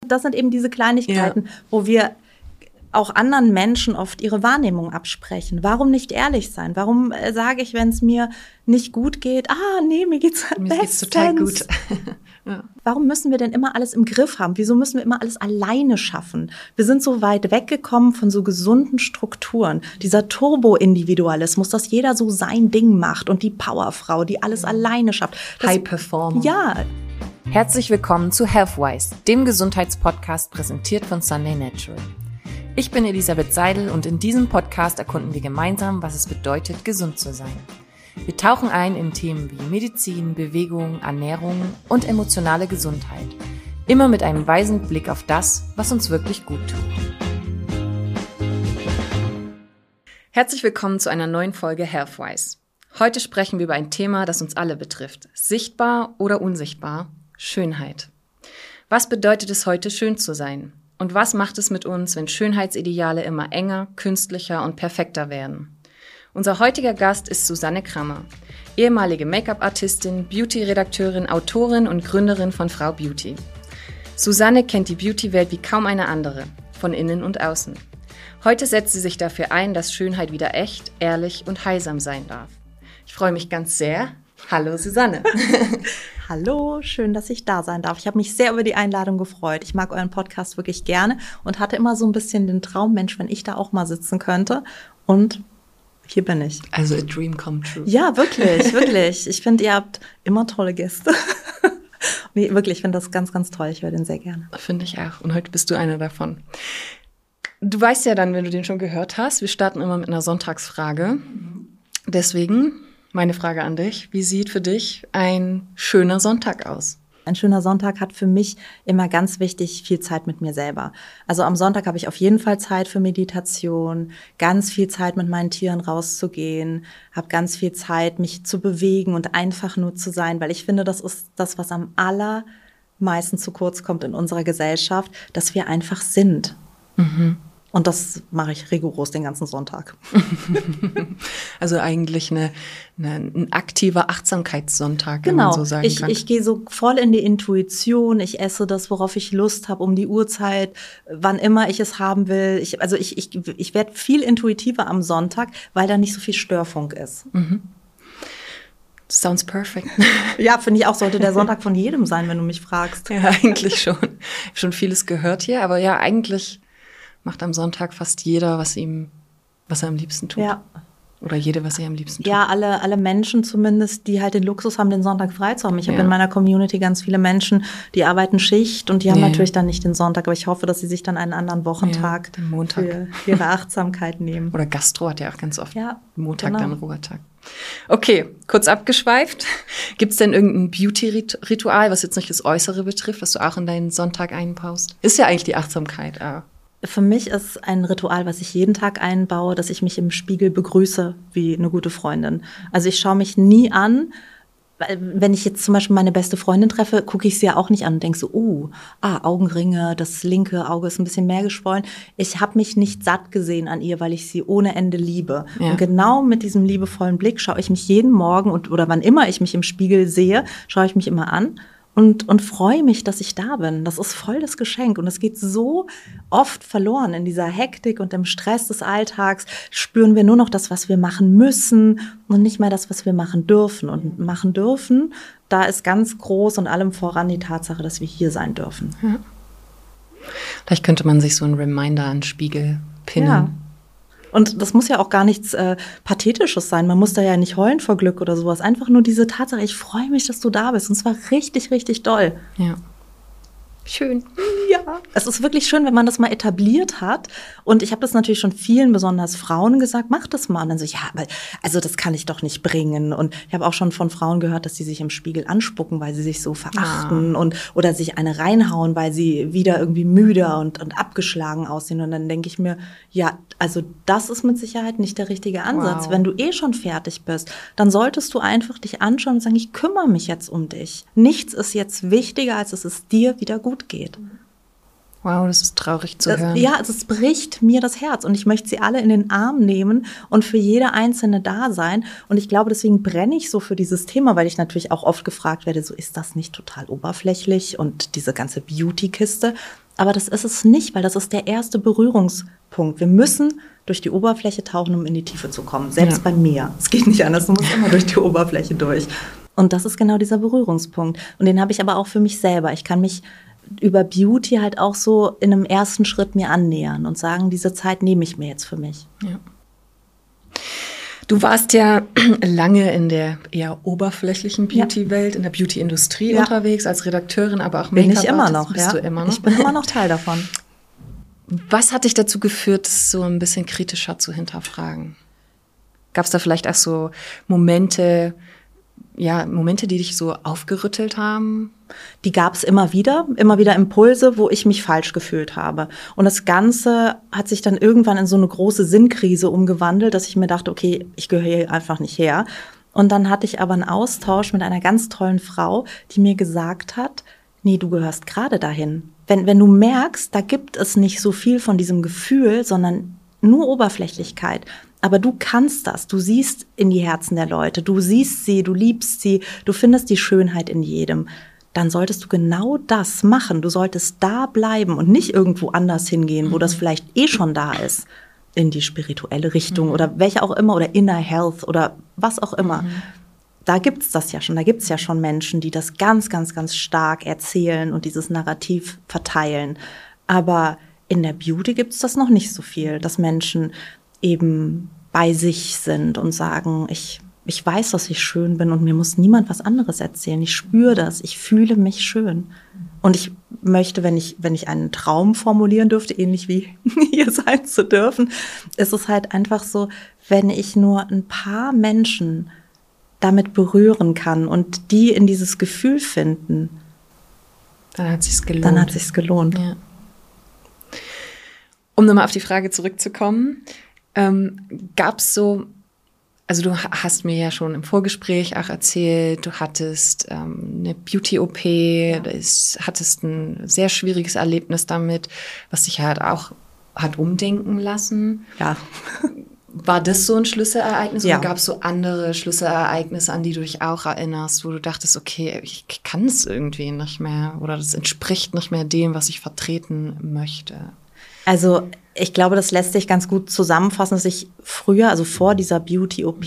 das sind eben diese Kleinigkeiten, wo wir auch anderen Menschen oft ihre Wahrnehmung absprechen. Warum nicht ehrlich sein? Warum sage ich, wenn es mir nicht gut geht, nee, mir geht's bestens. Mir geht's total gut. Ja. Warum müssen wir denn immer alles im Griff haben? Wieso müssen wir immer alles alleine schaffen? Wir sind so weit weggekommen von so gesunden Strukturen. Dieser Turbo-Individualismus, dass jeder so sein Ding macht und die Powerfrau, die alles alleine schafft. High Performer. Ja. Herzlich willkommen zu Healthwise, dem Gesundheitspodcast präsentiert von Sunday Natural. Ich bin Elisabeth Seidel und in diesem Podcast erkunden wir gemeinsam, was es bedeutet, gesund zu sein. Wir tauchen ein in Themen wie Medizin, Bewegung, Ernährung und emotionale Gesundheit. Immer mit einem weisen Blick auf das, was uns wirklich gut tut. Herzlich willkommen zu einer neuen Folge Healthwise. Heute sprechen wir über ein Thema, das uns alle betrifft. Sichtbar oder unsichtbar? Schönheit. Was bedeutet es heute, schön zu sein? Und was macht es mit uns, wenn Schönheitsideale immer enger, künstlicher und perfekter werden? Unser heutiger Gast ist Susanne Krammer, ehemalige Make-up-Artistin, Beauty-Redakteurin, Autorin und Gründerin von Frau Beauty. Susanne kennt die Beauty-Welt wie kaum eine andere, von innen und außen. Heute setzt sie sich dafür ein, dass Schönheit wieder echt, ehrlich und heilsam sein darf. Ich freue mich ganz sehr. Hallo Susanne. Hallo, schön, dass ich da sein darf. Ich habe mich sehr über die Einladung gefreut. Ich mag euren Podcast wirklich gerne und hatte immer so ein bisschen den Traum, Mensch, wenn ich da auch mal sitzen könnte. Und hier bin ich. Also a dream come true. Ja, wirklich, wirklich. Ich finde, ihr habt immer tolle Gäste. Nee, wirklich, ich finde das ganz, ganz toll. Ich höre den sehr gerne. Finde ich auch. Und heute bist du einer davon. Du weißt ja dann, wenn du den schon gehört hast, wir starten immer mit einer Sonntagsfrage. Deswegen meine Frage an dich: Wie sieht für dich ein schöner Sonntag aus? Ein schöner Sonntag hat für mich immer ganz wichtig viel Zeit mit mir selber. Also am Sonntag habe ich auf jeden Fall Zeit für Meditation, ganz viel Zeit mit meinen Tieren rauszugehen, habe ganz viel Zeit, mich zu bewegen und einfach nur zu sein, weil ich finde, das ist das, was am allermeisten zu kurz kommt in unserer Gesellschaft, dass wir einfach sind. Mhm. Und das mache ich rigoros den ganzen Sonntag. Also eigentlich ein aktiver Achtsamkeitssonntag, wenn genau. Man so sagen kann. Ich gehe so voll in die Intuition. Ich esse das, worauf ich Lust habe, um die Uhrzeit, wann immer ich es haben will. Ich werde viel intuitiver am Sonntag, weil da nicht so viel Störfunk ist. Mhm. Sounds perfect. Ja, finde ich auch, sollte der Sonntag von jedem sein, wenn du mich fragst. Ja, eigentlich schon. Ich habe schon vieles gehört hier, aber ja, eigentlich macht am Sonntag fast jeder, was er am liebsten tut. Ja. Oder jede, was sie am liebsten tut. Ja, alle Menschen zumindest, die halt den Luxus haben, den Sonntag frei zu haben. Ich habe in meiner Community ganz viele Menschen, die arbeiten Schicht und die haben natürlich dann nicht den Sonntag. Aber ich hoffe, dass sie sich dann einen anderen Wochentag den Montag für ihre Achtsamkeit nehmen. Oder Gastro hat ja auch ganz oft Montag genau. Dann Ruhetag. Okay, kurz abgeschweift. Gibt es denn irgendein Beauty-Ritual, was jetzt nicht das Äußere betrifft, was du auch in deinen Sonntag einbaust? Ist ja eigentlich die Achtsamkeit, aber für mich ist ein Ritual, was ich jeden Tag einbaue, dass ich mich im Spiegel begrüße wie eine gute Freundin. Also ich schaue mich nie an. Wenn ich jetzt zum Beispiel meine beste Freundin treffe, gucke ich sie ja auch nicht an und denke so, Augenringe, das linke Auge ist ein bisschen mehr geschwollen. Ich habe mich nicht satt gesehen an ihr, weil ich sie ohne Ende liebe. Ja. Und genau mit diesem liebevollen Blick schaue ich mich jeden Morgen oder wann immer ich mich im Spiegel sehe, schaue ich mich immer an. Und freue mich, dass ich da bin. Das ist voll das Geschenk. Und es geht so oft verloren in dieser Hektik und im Stress des Alltags. Spüren wir nur noch das, was wir machen müssen und nicht mehr das, was wir machen dürfen. Und machen dürfen, da ist ganz groß und allem voran die Tatsache, dass wir hier sein dürfen. Ja. Vielleicht könnte man sich so einen Reminder an den Spiegel pinnen. Ja. Und das muss ja auch gar nichts Pathetisches sein. Man muss da ja nicht heulen vor Glück oder sowas. Einfach nur diese Tatsache, ich freue mich, dass du da bist. Und zwar richtig, richtig doll. Ja. Schön. Ja. Es ist wirklich schön, wenn man das mal etabliert hat. Und ich habe das natürlich schon vielen, besonders Frauen, gesagt, mach das mal. Und dann so, ja, aber also das kann ich doch nicht bringen. Und ich habe auch schon von Frauen gehört, dass sie sich im Spiegel anspucken, weil sie sich so verachten oder sich eine reinhauen, weil sie wieder irgendwie müde und abgeschlagen aussehen. Und dann denke ich mir, ja, also das ist mit Sicherheit nicht der richtige Ansatz. Wow. Wenn du schon fertig bist, dann solltest du einfach dich anschauen und sagen, ich kümmere mich jetzt um dich. Nichts ist jetzt wichtiger, als dass es dir wieder gut geht. Wow, das ist traurig zu hören. Ja, also es bricht mir das Herz und ich möchte sie alle in den Arm nehmen und für jede Einzelne da sein. Und ich glaube, deswegen brenne ich so für dieses Thema, weil ich natürlich auch oft gefragt werde, so ist das nicht total oberflächlich und diese ganze Beauty-Kiste. Aber das ist es nicht, weil das ist der erste Berührungspunkt. Wir müssen durch die Oberfläche tauchen, um in die Tiefe zu kommen. Selbst bei mir. Es geht nicht anders, du musst immer durch die Oberfläche durch. Und das ist genau dieser Berührungspunkt. Und den habe ich aber auch für mich selber. Ich kann mich über Beauty halt auch so in einem ersten Schritt mir annähern und sagen, diese Zeit nehme ich mir jetzt für mich. Ja. Du warst ja lange in der eher oberflächlichen Beauty-Welt, in der Beauty-Industrie unterwegs, als Redakteurin, aber auch Make-up-Artist. Bin ich immer noch, bist du immer noch? Ich bin immer noch Teil davon. Was hat dich dazu geführt, das so ein bisschen kritischer zu hinterfragen? Gab es da vielleicht auch so Momente, die dich so aufgerüttelt haben? Die gab es immer wieder Impulse, wo ich mich falsch gefühlt habe. Und das Ganze hat sich dann irgendwann in so eine große Sinnkrise umgewandelt, dass ich mir dachte, okay, ich gehöre hier einfach nicht her. Und dann hatte ich aber einen Austausch mit einer ganz tollen Frau, die mir gesagt hat, nee, du gehörst gerade dahin. Wenn du merkst, da gibt es nicht so viel von diesem Gefühl, sondern nur Oberflächlichkeit. Aber du kannst das. Du siehst in die Herzen der Leute. Du siehst sie, du liebst sie, du findest die Schönheit in jedem. Dann solltest du genau das machen. Du solltest da bleiben und nicht irgendwo anders hingehen, wo das vielleicht schon da ist. In die spirituelle Richtung oder welche auch immer oder Inner Health oder was auch immer. Da gibt's das ja schon. Da gibt's ja schon Menschen, die das ganz, ganz, ganz stark erzählen und dieses Narrativ verteilen. Aber in der Beauty gibt's das noch nicht so viel, dass Menschen eben bei sich sind und sagen, ich weiß, dass ich schön bin und mir muss niemand was anderes erzählen. Ich spüre das, ich fühle mich schön. Und ich möchte, wenn ich einen Traum formulieren dürfte, ähnlich wie hier sein zu dürfen, ist es halt einfach so, wenn ich nur ein paar Menschen damit berühren kann und die in dieses Gefühl finden, dann hat sich's gelohnt. Dann hat sich's gelohnt. Ja. Um nochmal auf die Frage zurückzukommen, gab's so, also du hast mir ja schon im Vorgespräch auch erzählt, du hattest eine Beauty-OP, hattest ein sehr schwieriges Erlebnis damit, was dich halt auch hat umdenken lassen. Ja. War das so ein Schlüsselereignis oder gab es so andere Schlüsselereignisse, an die du dich auch erinnerst, wo du dachtest, okay, ich kann es irgendwie nicht mehr oder das entspricht nicht mehr dem, was ich vertreten möchte? Also ich glaube, das lässt sich ganz gut zusammenfassen, dass ich früher, also vor dieser Beauty-OP,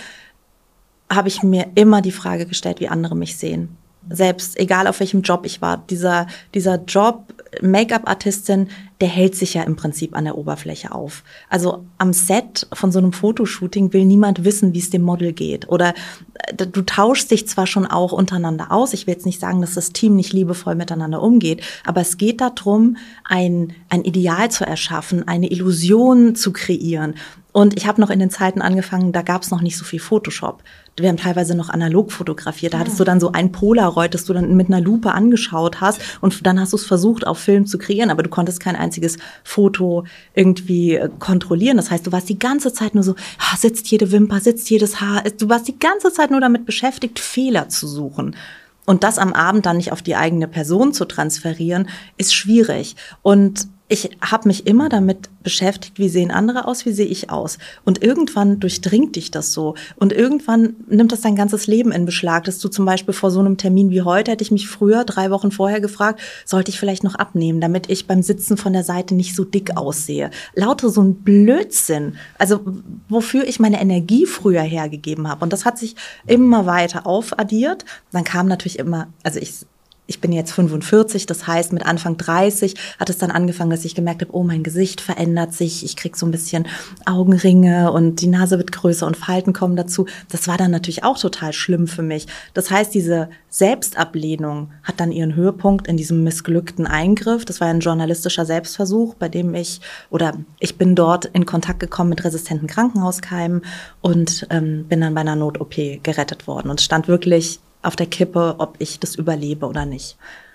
habe ich mir immer die Frage gestellt, wie andere mich sehen. Selbst, egal auf welchem Job ich war, dieser Job, Make-up-Artistin, der hält sich ja im Prinzip an der Oberfläche auf. Also am Set von so einem Fotoshooting will niemand wissen, wie es dem Model geht. Oder du tauschst dich zwar schon auch untereinander aus. Ich will jetzt nicht sagen, dass das Team nicht liebevoll miteinander umgeht, aber es geht darum, ein Ideal zu erschaffen, eine Illusion zu kreieren. Und ich habe noch in den Zeiten angefangen, da gab es noch nicht so viel Photoshop. Wir haben teilweise noch analog fotografiert. Da hattest du dann so ein Polaroid, das du dann mit einer Lupe angeschaut hast und dann hast du es versucht, auf Film zu kreieren, aber du konntest kein einziges Foto irgendwie kontrollieren. Das heißt, du warst die ganze Zeit nur so, sitzt jede Wimper, sitzt jedes Haar. Du warst die ganze Zeit nur damit beschäftigt, Fehler zu suchen. Und das am Abend dann nicht auf die eigene Person zu transferieren, ist schwierig. Und ich habe mich immer damit beschäftigt, wie sehen andere aus, wie sehe ich aus. Und irgendwann durchdringt dich das so. Und irgendwann nimmt das dein ganzes Leben in Beschlag. Dass du zum Beispiel vor so einem Termin wie heute, hätte ich mich früher 3 Wochen vorher gefragt, sollte ich vielleicht noch abnehmen, damit ich beim Sitzen von der Seite nicht so dick aussehe. Lauter so ein Blödsinn. Also wofür ich meine Energie früher hergegeben habe. Und das hat sich immer weiter aufaddiert. Dann kam natürlich immer, also ich bin jetzt 45, das heißt, mit Anfang 30 hat es dann angefangen, dass ich gemerkt habe, oh, mein Gesicht verändert sich, ich krieg so ein bisschen Augenringe und die Nase wird größer und Falten kommen dazu. Das war dann natürlich auch total schlimm für mich. Das heißt, diese Selbstablehnung hat dann ihren Höhepunkt in diesem missglückten Eingriff. Das war ein journalistischer Selbstversuch, bei dem ich bin dort in Kontakt gekommen mit resistenten Krankenhauskeimen und bin dann bei einer Not-OP gerettet worden. Und es stand wirklich auf der Kippe, ob ich das überlebe oder nicht.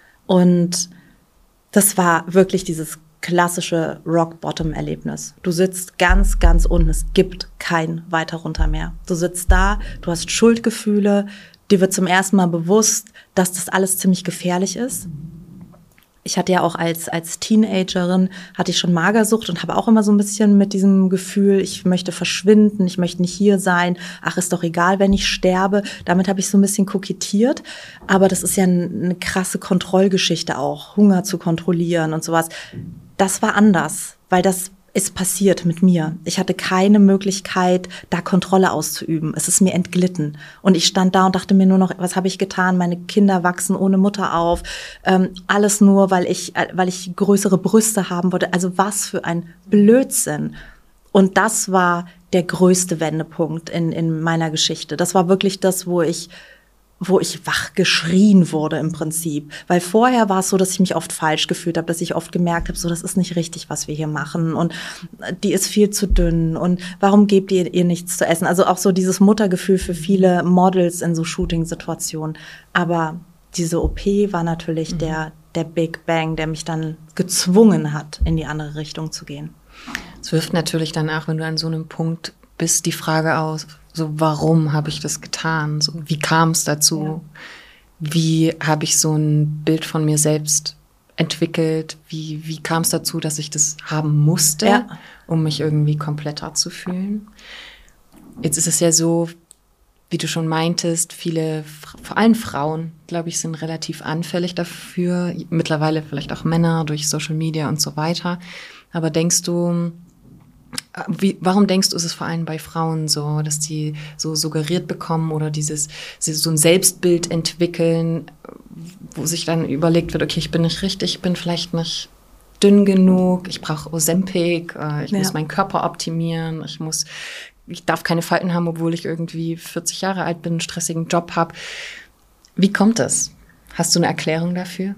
Und das war wirklich dieses klassische Rock-Bottom-Erlebnis. Du sitzt ganz, ganz unten, es gibt kein weiter runter mehr. Du sitzt da, du hast Schuldgefühle, dir wird zum ersten Mal bewusst, dass das alles ziemlich gefährlich ist. Ich hatte ja auch als Teenagerin, hatte ich schon Magersucht und habe auch immer so ein bisschen mit diesem Gefühl, ich möchte verschwinden, ich möchte nicht hier sein, ach, ist doch egal, wenn ich sterbe. Damit habe ich so ein bisschen kokettiert. Aber das ist ja eine krasse Kontrollgeschichte auch, Hunger zu kontrollieren und sowas. Das war anders, weil das ist passiert mit mir. Ich hatte keine Möglichkeit, da Kontrolle auszuüben. Es ist mir entglitten. Und ich stand da und dachte mir nur noch, was habe ich getan? Meine Kinder wachsen ohne Mutter auf. Alles nur, weil ich größere Brüste haben wollte. Also was für ein Blödsinn. Und das war der größte Wendepunkt in meiner Geschichte. Das war wirklich das, wo ich wach geschrien wurde im Prinzip. Weil vorher war es so, dass ich mich oft falsch gefühlt habe, dass ich oft gemerkt habe, so, das ist nicht richtig, was wir hier machen und die ist viel zu dünn und warum gebt ihr nichts zu essen? Also auch so dieses Muttergefühl für viele Models in so Shooting-Situationen. Aber diese OP war natürlich der Big Bang, der mich dann gezwungen hat, in die andere Richtung zu gehen. Es wirft natürlich danach, wenn du an so einem Punkt bist, die Frage aus, so, warum habe ich das getan? So, wie kam es dazu? Ja. Wie habe ich so ein Bild von mir selbst entwickelt? Wie kam es dazu, dass ich das haben musste, um mich irgendwie kompletter zu fühlen? Jetzt ist es ja so, wie du schon meintest, viele, vor allem Frauen, glaube ich, sind relativ anfällig dafür. Mittlerweile vielleicht auch Männer durch Social Media und so weiter. Aber denkst du, warum denkst du, ist es vor allem bei Frauen so, dass die so suggeriert bekommen oder so ein Selbstbild entwickeln, wo sich dann überlegt wird, okay, ich bin nicht richtig, ich bin vielleicht nicht dünn genug, ich brauche Ozempic, ich muss meinen Körper optimieren, ich darf keine Falten haben, obwohl ich irgendwie 40 Jahre alt bin, einen stressigen Job habe. Wie kommt das? Hast du eine Erklärung dafür?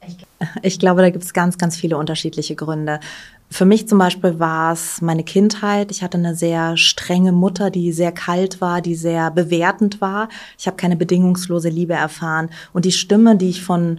Ich glaube, da gibt es ganz, ganz viele unterschiedliche Gründe. Für mich zum Beispiel war es meine Kindheit. Ich hatte eine sehr strenge Mutter, die sehr kalt war, die sehr bewertend war. Ich habe keine bedingungslose Liebe erfahren. Und die Stimme, die ich von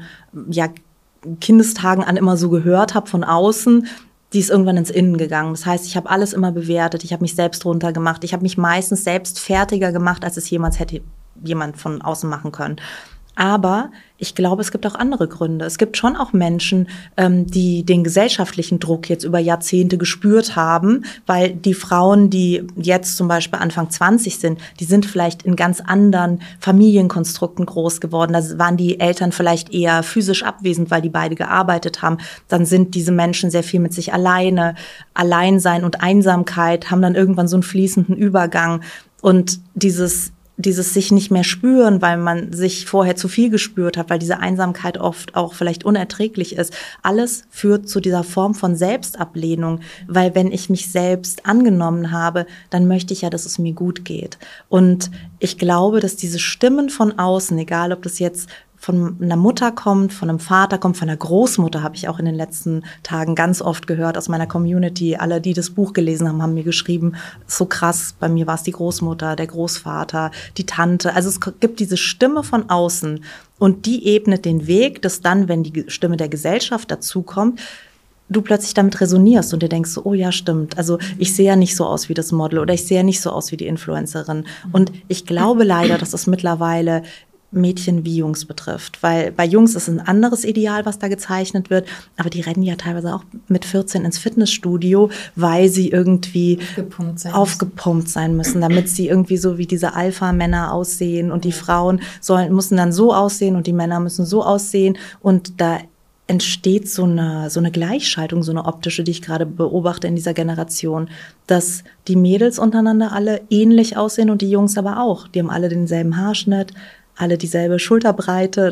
Kindestagen an immer so gehört habe, von außen, die ist irgendwann ins Innen gegangen. Das heißt, ich habe alles immer bewertet. Ich habe mich selbst runtergemacht. Ich habe mich meistens selbst fertiger gemacht, als es jemals hätte jemand von außen machen können. Aber ich glaube, es gibt auch andere Gründe. Es gibt schon auch Menschen, die den gesellschaftlichen Druck jetzt über Jahrzehnte gespürt haben, weil die Frauen, die jetzt zum Beispiel Anfang 20 sind, die sind vielleicht in ganz anderen Familienkonstrukten groß geworden. Da waren die Eltern vielleicht eher physisch abwesend, weil die beide gearbeitet haben. Dann sind diese Menschen sehr viel mit sich alleine. Alleinsein und Einsamkeit haben dann irgendwann so einen fließenden Übergang. Und dieses sich nicht mehr spüren, weil man sich vorher zu viel gespürt hat, weil diese Einsamkeit oft auch vielleicht unerträglich ist. Alles führt zu dieser Form von Selbstablehnung, weil wenn ich mich selbst angenommen habe, dann möchte ich ja, dass es mir gut geht. Und ich glaube, dass diese Stimmen von außen, egal ob das jetzt von einer Mutter kommt, von einem Vater kommt, von einer Großmutter, habe ich auch in den letzten Tagen ganz oft gehört aus meiner Community. Alle, die das Buch gelesen haben, haben mir geschrieben, so krass, bei mir war es die Großmutter, der Großvater, die Tante. Also es gibt diese Stimme von außen und die ebnet den Weg, dass dann, wenn die Stimme der Gesellschaft dazukommt, du plötzlich damit resonierst und dir denkst so, oh ja, stimmt, also ich sehe ja nicht so aus wie das Model oder ich sehe ja nicht so aus wie die Influencerin. Und ich glaube leider, dass es mittlerweile Mädchen wie Jungs betrifft. Weil bei Jungs ist ein anderes Ideal, was da gezeichnet wird, aber die rennen ja teilweise auch mit 14 ins Fitnessstudio, weil sie irgendwie aufgepumpt sein müssen, damit sie irgendwie so wie diese Alpha-Männer aussehen und die Frauen müssen dann so aussehen und die Männer müssen so aussehen und da entsteht so eine Gleichschaltung, so eine optische, die ich gerade beobachte in dieser Generation, dass die Mädels untereinander alle ähnlich aussehen und die Jungs aber auch. Die haben alle denselben Haarschnitt, alle dieselbe Schulterbreite,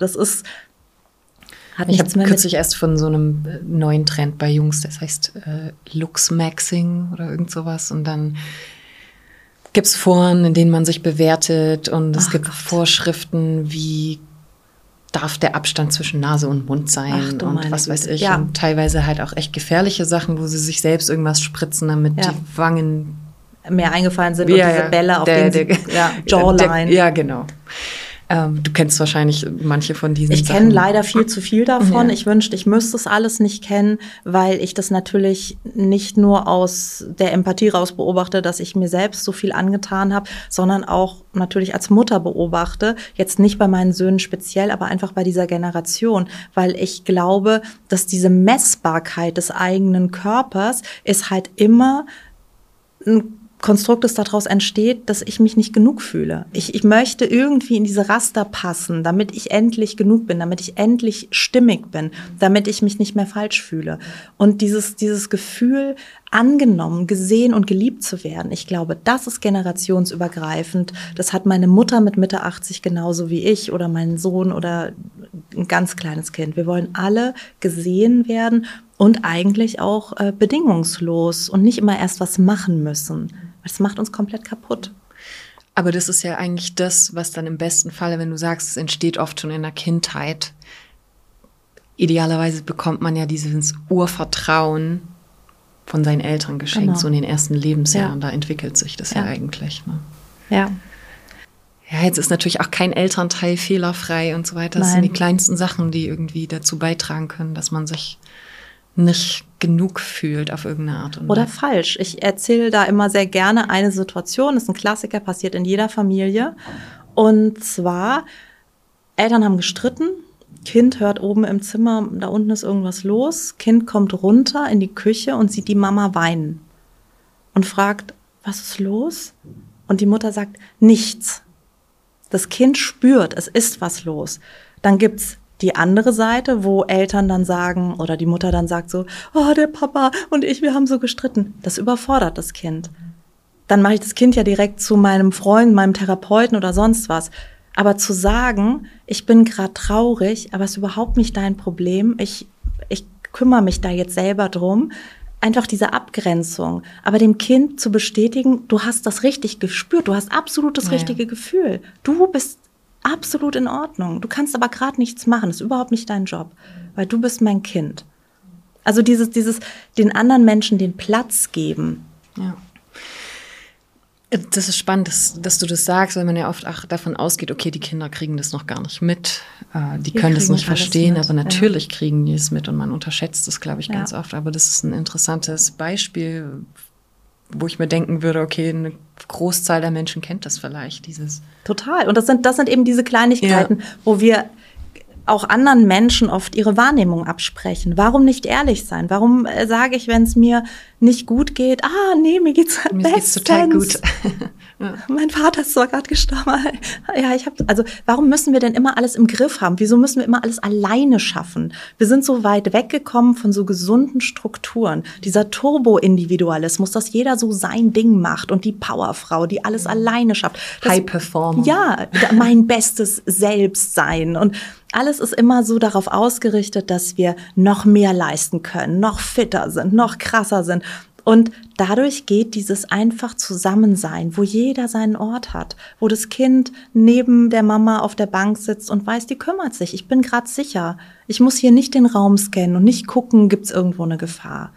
ich habe kürzlich erst von so einem neuen Trend bei Jungs, das heißt Looks-Maxing oder irgend sowas und dann gibt's Foren, in denen man sich bewertet und es gibt Vorschriften, wie darf der Abstand zwischen Nase und Mund sein und was weiß ich und teilweise halt auch echt gefährliche Sachen, wo sie sich selbst irgendwas spritzen, damit die Wangen mehr eingefallen sind und diese Bälle auf den Jawline. Ja, genau. Du kennst wahrscheinlich manche von diesen Ich Sachen. kenne leider viel zu viel davon. Ja. Ich wünschte, ich müsste es alles nicht kennen, weil ich das natürlich nicht nur aus der Empathie raus beobachte, dass ich mir selbst so viel angetan habe, sondern auch natürlich als Mutter beobachte. Jetzt nicht bei meinen Söhnen speziell, aber einfach bei dieser Generation, weil ich glaube, dass diese Messbarkeit des eigenen Körpers ist halt immer ein Konstrukt, das daraus entsteht, dass ich mich nicht genug fühle. Ich möchte irgendwie in diese Raster passen, damit ich endlich genug bin, damit ich endlich stimmig bin, damit ich mich nicht mehr falsch fühle. Und dieses Gefühl, angenommen, gesehen und geliebt zu werden, ich glaube, das ist generationsübergreifend. Das hat meine Mutter mit Mitte 80 genauso wie ich oder mein Sohn oder ein ganz kleines Kind. Wir wollen alle gesehen werden und eigentlich auch bedingungslos und nicht immer erst was machen müssen. Das macht uns komplett kaputt. Aber das ist ja eigentlich das, was dann im besten Falle, wenn du sagst, es entsteht oft schon in der Kindheit. Idealerweise bekommt man ja dieses Urvertrauen von seinen Eltern geschenkt, Genau. so in den ersten Lebensjahren. Ja. Da entwickelt sich das ja eigentlich. Ne? Ja. Ja, jetzt ist natürlich auch kein Elternteil fehlerfrei und so weiter. Das sind die kleinsten Sachen, die irgendwie dazu beitragen können, dass man sich nicht genug fühlt auf irgendeine Art und Weise. Oder falsch. Ich erzähle da immer sehr gerne eine Situation, das ist ein Klassiker, passiert in jeder Familie. Und zwar, Eltern haben gestritten, Kind hört oben im Zimmer, da unten ist irgendwas los, Kind kommt runter in die Küche und sieht die Mama weinen und fragt, was ist los? Und die Mutter sagt, nichts. Das Kind spürt, es ist was los. Dann gibt's die andere Seite, wo Eltern dann sagen oder die Mutter dann sagt so, oh, der Papa und ich, wir haben so gestritten. Das überfordert das Kind. Dann mache ich das Kind ja direkt zu meinem Freund, meinem Therapeuten oder sonst was. Aber zu sagen, ich bin gerade traurig, aber es ist überhaupt nicht dein Problem, ich kümmere mich da jetzt selber drum, einfach diese Abgrenzung. Aber dem Kind zu bestätigen, du hast das richtig gespürt, du hast absolut das richtige Gefühl. Du bist absolut in Ordnung. Du kannst aber gerade nichts machen. Das ist überhaupt nicht dein Job, weil du bist mein Kind. Also dieses den anderen Menschen den Platz geben. Ja. Das ist spannend, dass du das sagst, weil man ja oft auch davon ausgeht, okay, die Kinder kriegen das noch gar nicht mit. Die können das nicht verstehen, aber natürlich kriegen die es mit und man unterschätzt es, glaube ich, ganz oft. Aber das ist ein interessantes Beispiel, wo ich mir denken würde, okay, eine Großzahl der Menschen kennt das vielleicht, dieses. Total. Und das sind eben diese Kleinigkeiten, wo wir auch anderen Menschen oft ihre Wahrnehmung absprechen. Warum nicht ehrlich sein? Warum sage ich, wenn es mir nicht gut geht, nee, mir geht's total gut. Ja. Mein Vater ist zwar gerade gestorben. Ja, also warum müssen wir denn immer alles im Griff haben? Wieso müssen wir immer alles alleine schaffen? Wir sind so weit weggekommen von so gesunden Strukturen. Dieser Turbo-Individualismus, dass jeder so sein Ding macht und die Powerfrau, die alles alleine schafft. High Performer. Ja, mein bestes Selbstsein. Und alles ist immer so darauf ausgerichtet, dass wir noch mehr leisten können, noch fitter sind, noch krasser sind. Und dadurch geht dieses einfach Zusammensein, wo jeder seinen Ort hat, wo das Kind neben der Mama auf der Bank sitzt und weiß, die kümmert sich, ich bin gerade sicher. Ich muss hier nicht den Raum scannen und nicht gucken, gibt's irgendwo eine Gefahr.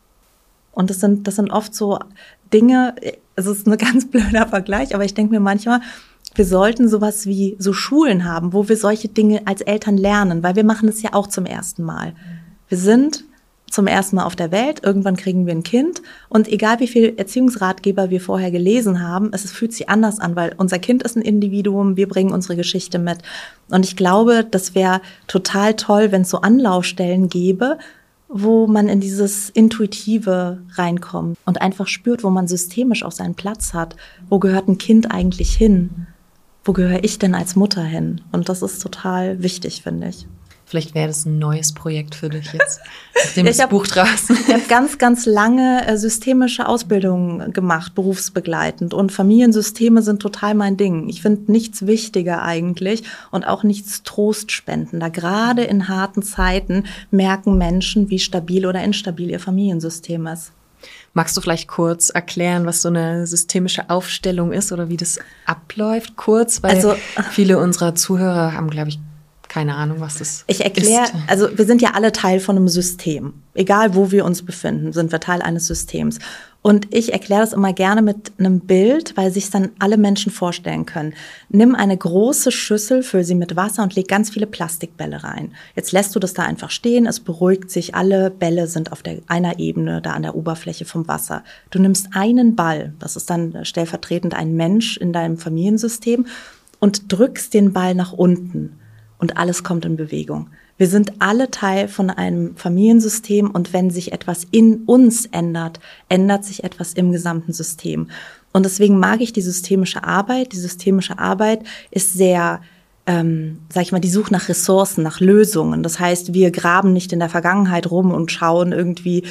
Und das sind oft so Dinge, es ist ein ganz blöder Vergleich, aber ich denke mir manchmal, wir sollten sowas wie so Schulen haben, wo wir solche Dinge als Eltern lernen, weil wir machen es ja auch zum ersten Mal. Wir sind zum ersten Mal auf der Welt, irgendwann kriegen wir ein Kind und egal wie viel Erziehungsratgeber wir vorher gelesen haben, es fühlt sich anders an, weil unser Kind ist ein Individuum, wir bringen unsere Geschichte mit. Und ich glaube, das wäre total toll, wenn es so Anlaufstellen gäbe, wo man in dieses Intuitive reinkommt und einfach spürt, wo man systemisch auch seinen Platz hat. Wo gehört ein Kind eigentlich hin? Wo gehöre ich denn als Mutter hin? Und das ist total wichtig, finde ich. Vielleicht wäre das ein neues Projekt für dich jetzt, nachdem das Buch draußen. Ich habe ganz, ganz lange systemische Ausbildungen gemacht, berufsbegleitend. Und Familiensysteme sind total mein Ding. Ich finde nichts wichtiger eigentlich und auch nichts trostspendender. Gerade in harten Zeiten merken Menschen, wie stabil oder instabil ihr Familiensystem ist. Magst du vielleicht kurz erklären, was so eine systemische Aufstellung ist oder wie das abläuft? Kurz, weil viele unserer Zuhörer haben, glaube ich, keine Ahnung, was das ist. Ich erkläre, also wir sind ja alle Teil von einem System. Egal, wo wir uns befinden, sind wir Teil eines Systems. Und ich erkläre das immer gerne mit einem Bild, weil sich dann alle Menschen vorstellen können. Nimm eine große Schüssel, füll sie mit Wasser und leg ganz viele Plastikbälle rein. Jetzt lässt du das da einfach stehen, es beruhigt sich, alle Bälle sind auf einer Ebene, da an der Oberfläche vom Wasser. Du nimmst einen Ball, das ist dann stellvertretend ein Mensch in deinem Familiensystem, und drückst den Ball nach unten und alles kommt in Bewegung. Wir sind alle Teil von einem Familiensystem und wenn sich etwas in uns ändert, ändert sich etwas im gesamten System. Und deswegen mag ich die systemische Arbeit. Die systemische Arbeit ist sehr, die Suche nach Ressourcen, nach Lösungen. Das heißt, wir graben nicht in der Vergangenheit rum und schauen irgendwie,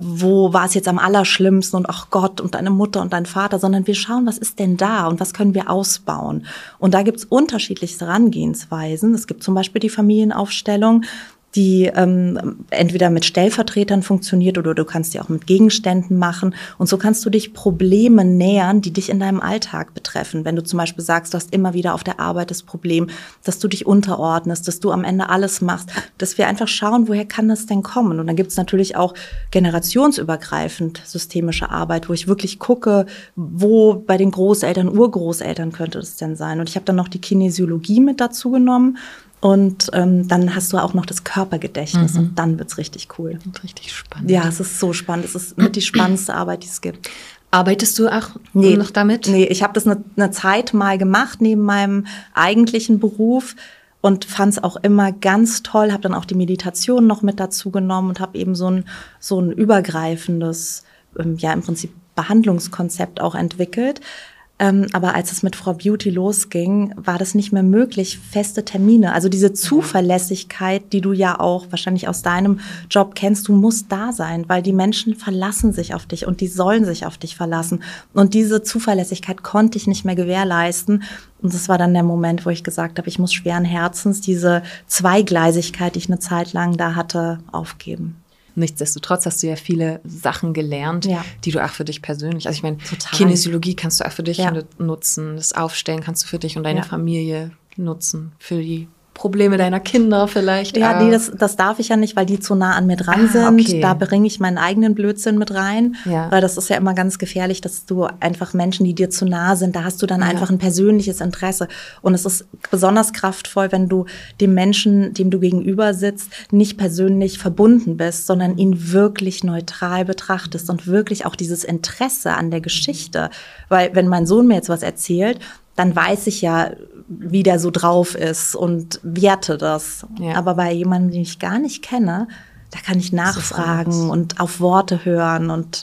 wo war es jetzt am allerschlimmsten und ach Gott und deine Mutter und dein Vater, sondern wir schauen, was ist denn da und was können wir ausbauen. Und da gibt's unterschiedlichste Herangehensweisen. Es gibt zum Beispiel die Familienaufstellung, die entweder mit Stellvertretern funktioniert oder du kannst die auch mit Gegenständen machen. Und so kannst du dich Probleme nähern, die dich in deinem Alltag betreffen. Wenn du zum Beispiel sagst, du hast immer wieder auf der Arbeit das Problem, dass du dich unterordnest, dass du am Ende alles machst, dass wir einfach schauen, woher kann das denn kommen? Und dann gibt es natürlich auch generationsübergreifend systemische Arbeit, wo ich wirklich gucke, wo bei den Großeltern, Urgroßeltern könnte es denn sein? Und ich habe dann noch die Kinesiologie mit dazu genommen. Und dann hast du auch noch das Körpergedächtnis und dann wird's richtig cool. Und richtig spannend. Ja, es ist so spannend. Es ist mit die spannendste Arbeit, die es gibt. Arbeitest du auch noch damit? Nee, ich habe das eine Zeit mal gemacht neben meinem eigentlichen Beruf und fand es auch immer ganz toll. Habe dann auch die Meditation noch mit dazu genommen und habe eben so ein übergreifendes, im Prinzip Behandlungskonzept auch entwickelt. Aber als es mit Frau Beauty losging, war das nicht mehr möglich, feste Termine. Also diese Zuverlässigkeit, die du ja auch wahrscheinlich aus deinem Job kennst, du musst da sein, weil die Menschen verlassen sich auf dich und die sollen sich auf dich verlassen. Und diese Zuverlässigkeit konnte ich nicht mehr gewährleisten. Und das war dann der Moment, wo ich gesagt habe, ich muss schweren Herzens diese Zweigleisigkeit, die ich eine Zeit lang da hatte, aufgeben. Nichtsdestotrotz hast du ja viele Sachen gelernt, die du auch für dich persönlich, also ich meine, total. Kinesiologie kannst du auch für dich nutzen, das Aufstellen kannst du für dich und deine Familie nutzen, für die Probleme deiner Kinder vielleicht. Ja, nee, das darf ich ja nicht, weil die zu nah an mir dran sind. Okay. Da bringe ich meinen eigenen Blödsinn mit rein, weil das ist ja immer ganz gefährlich, dass du einfach Menschen, die dir zu nah sind, da hast du dann einfach ein persönliches Interesse. Und es ist besonders kraftvoll, wenn du dem Menschen, dem du gegenüber sitzt, nicht persönlich verbunden bist, sondern ihn wirklich neutral betrachtest und wirklich auch dieses Interesse an der Geschichte. Weil wenn mein Sohn mir jetzt was erzählt, dann weiß ich ja, wie der so drauf ist und werte das. Ja. Aber bei jemandem, den ich gar nicht kenne, da kann ich nachfragen und auf Worte hören. Und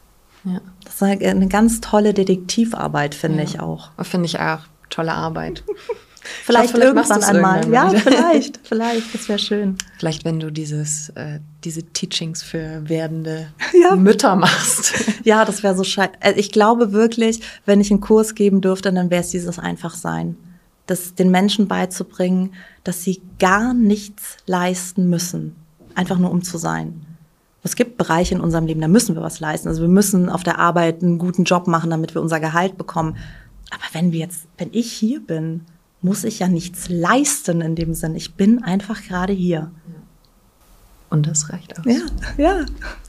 das ist eine ganz tolle Detektivarbeit, finde ich auch. Finde ich auch. Tolle Arbeit. Vielleicht irgendwann einmal. Ja, vielleicht. Das wäre schön. Vielleicht, wenn du diese Teachings für werdende Mütter machst. Ja, das wäre so scheiße. Also ich glaube wirklich, wenn ich einen Kurs geben dürfte, dann wäre es dieses Einfachsein. Das den Menschen beizubringen, dass sie gar nichts leisten müssen. Einfach nur, um zu sein. Es gibt Bereiche in unserem Leben, da müssen wir was leisten. Also wir müssen auf der Arbeit einen guten Job machen, damit wir unser Gehalt bekommen. Aber wenn ich hier bin, muss ich ja nichts leisten in dem Sinn. Ich bin einfach gerade hier. Und das reicht auch. Ja.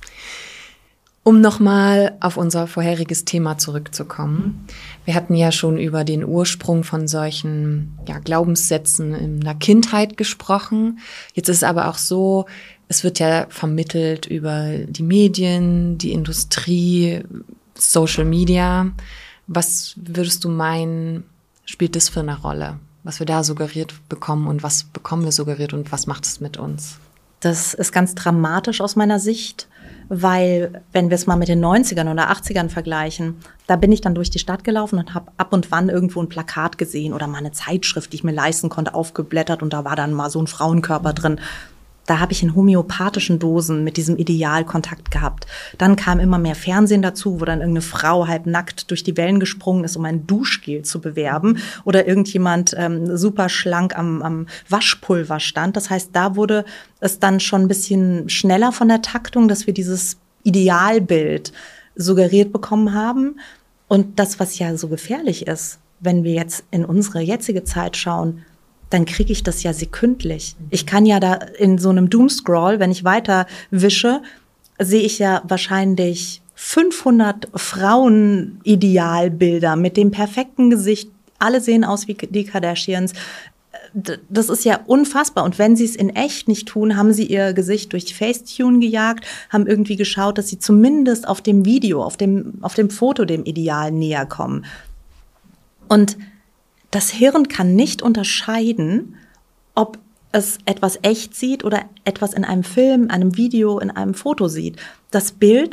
Um nochmal auf unser vorheriges Thema zurückzukommen. Wir hatten ja schon über den Ursprung von solchen Glaubenssätzen in der Kindheit gesprochen. Jetzt ist es aber auch so, es wird ja vermittelt über die Medien, die Industrie, Social Media. Was würdest du meinen, spielt das für eine Rolle? Was wir da suggeriert bekommen und was bekommen wir suggeriert und was macht es mit uns? Das ist ganz dramatisch aus meiner Sicht, weil wenn wir es mal mit den 90ern oder 80ern vergleichen, da bin ich dann durch die Stadt gelaufen und habe ab und wann irgendwo ein Plakat gesehen oder mal eine Zeitschrift, die ich mir leisten konnte, aufgeblättert und da war dann mal so ein Frauenkörper drin. Da habe ich in homöopathischen Dosen mit diesem Ideal Kontakt gehabt. Dann kam immer mehr Fernsehen dazu, wo dann irgendeine Frau halbnackt durch die Wellen gesprungen ist, um ein Duschgel zu bewerben. Oder irgendjemand super schlank am Waschpulver stand. Das heißt, da wurde es dann schon ein bisschen schneller von der Taktung, dass wir dieses Idealbild suggeriert bekommen haben. Und das, was ja so gefährlich ist, wenn wir jetzt in unsere jetzige Zeit schauen, dann kriege ich das ja sekündlich. Ich kann ja da in so einem Doomscroll, wenn ich weiter wische, sehe ich ja wahrscheinlich 500 Frauen-Idealbilder mit dem perfekten Gesicht. Alle sehen aus wie die Kardashians. Das ist ja unfassbar. Und wenn sie es in echt nicht tun, haben sie ihr Gesicht durch Facetune gejagt, haben irgendwie geschaut, dass sie zumindest auf dem Video, auf dem Foto dem Ideal näher kommen. Und das Hirn kann nicht unterscheiden, ob es etwas echt sieht oder etwas in einem Film, einem Video, in einem Foto sieht. Das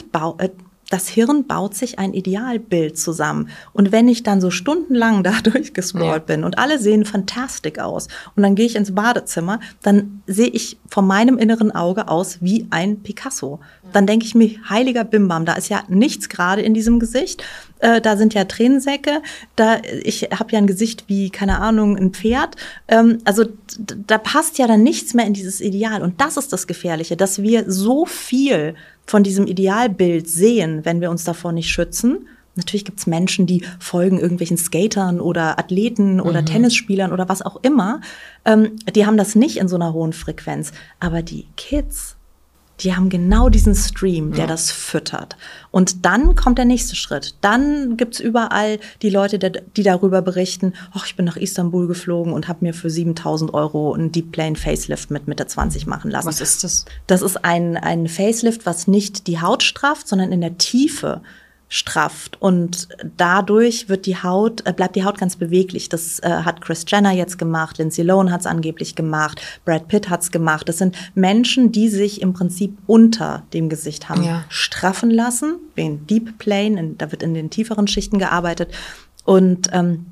Hirn baut sich ein Idealbild zusammen. Und wenn ich dann so stundenlang da durchgescrollt bin und alle sehen fantastisch aus und dann gehe ich ins Badezimmer, dann sehe ich von meinem inneren Auge aus wie ein Picasso. Dann denke ich mir, heiliger Bimbam, da ist ja nichts gerade in diesem Gesicht. Da sind ja Tränensäcke. Ich habe ja ein Gesicht wie, keine Ahnung, ein Pferd. Also da passt ja dann nichts mehr in dieses Ideal. Und das ist das Gefährliche, dass wir so viel von diesem Idealbild sehen, wenn wir uns davor nicht schützen. Natürlich gibt's Menschen, die folgen irgendwelchen Skatern oder Athleten oder Tennisspielern oder was auch immer. Die haben das nicht in so einer hohen Frequenz. Aber die Kids, die haben genau diesen Stream, der das füttert. Und dann kommt der nächste Schritt. Dann gibt's überall die Leute, die darüber berichten, ach, ich bin nach Istanbul geflogen und habe mir für 7.000 € einen Deep Plane Facelift mit Mitte 20 machen lassen. Was ist das? Das ist ein Facelift, was nicht die Haut strafft, sondern in der Tiefe strafft. Und dadurch bleibt die Haut ganz beweglich. Das hat Kris Jenner jetzt gemacht, Lindsay Lohan hat es angeblich gemacht, Brad Pitt hat es gemacht. Das sind Menschen, die sich im Prinzip unter dem Gesicht haben straffen lassen, wie in Deep Plane, da wird in den tieferen Schichten gearbeitet. Und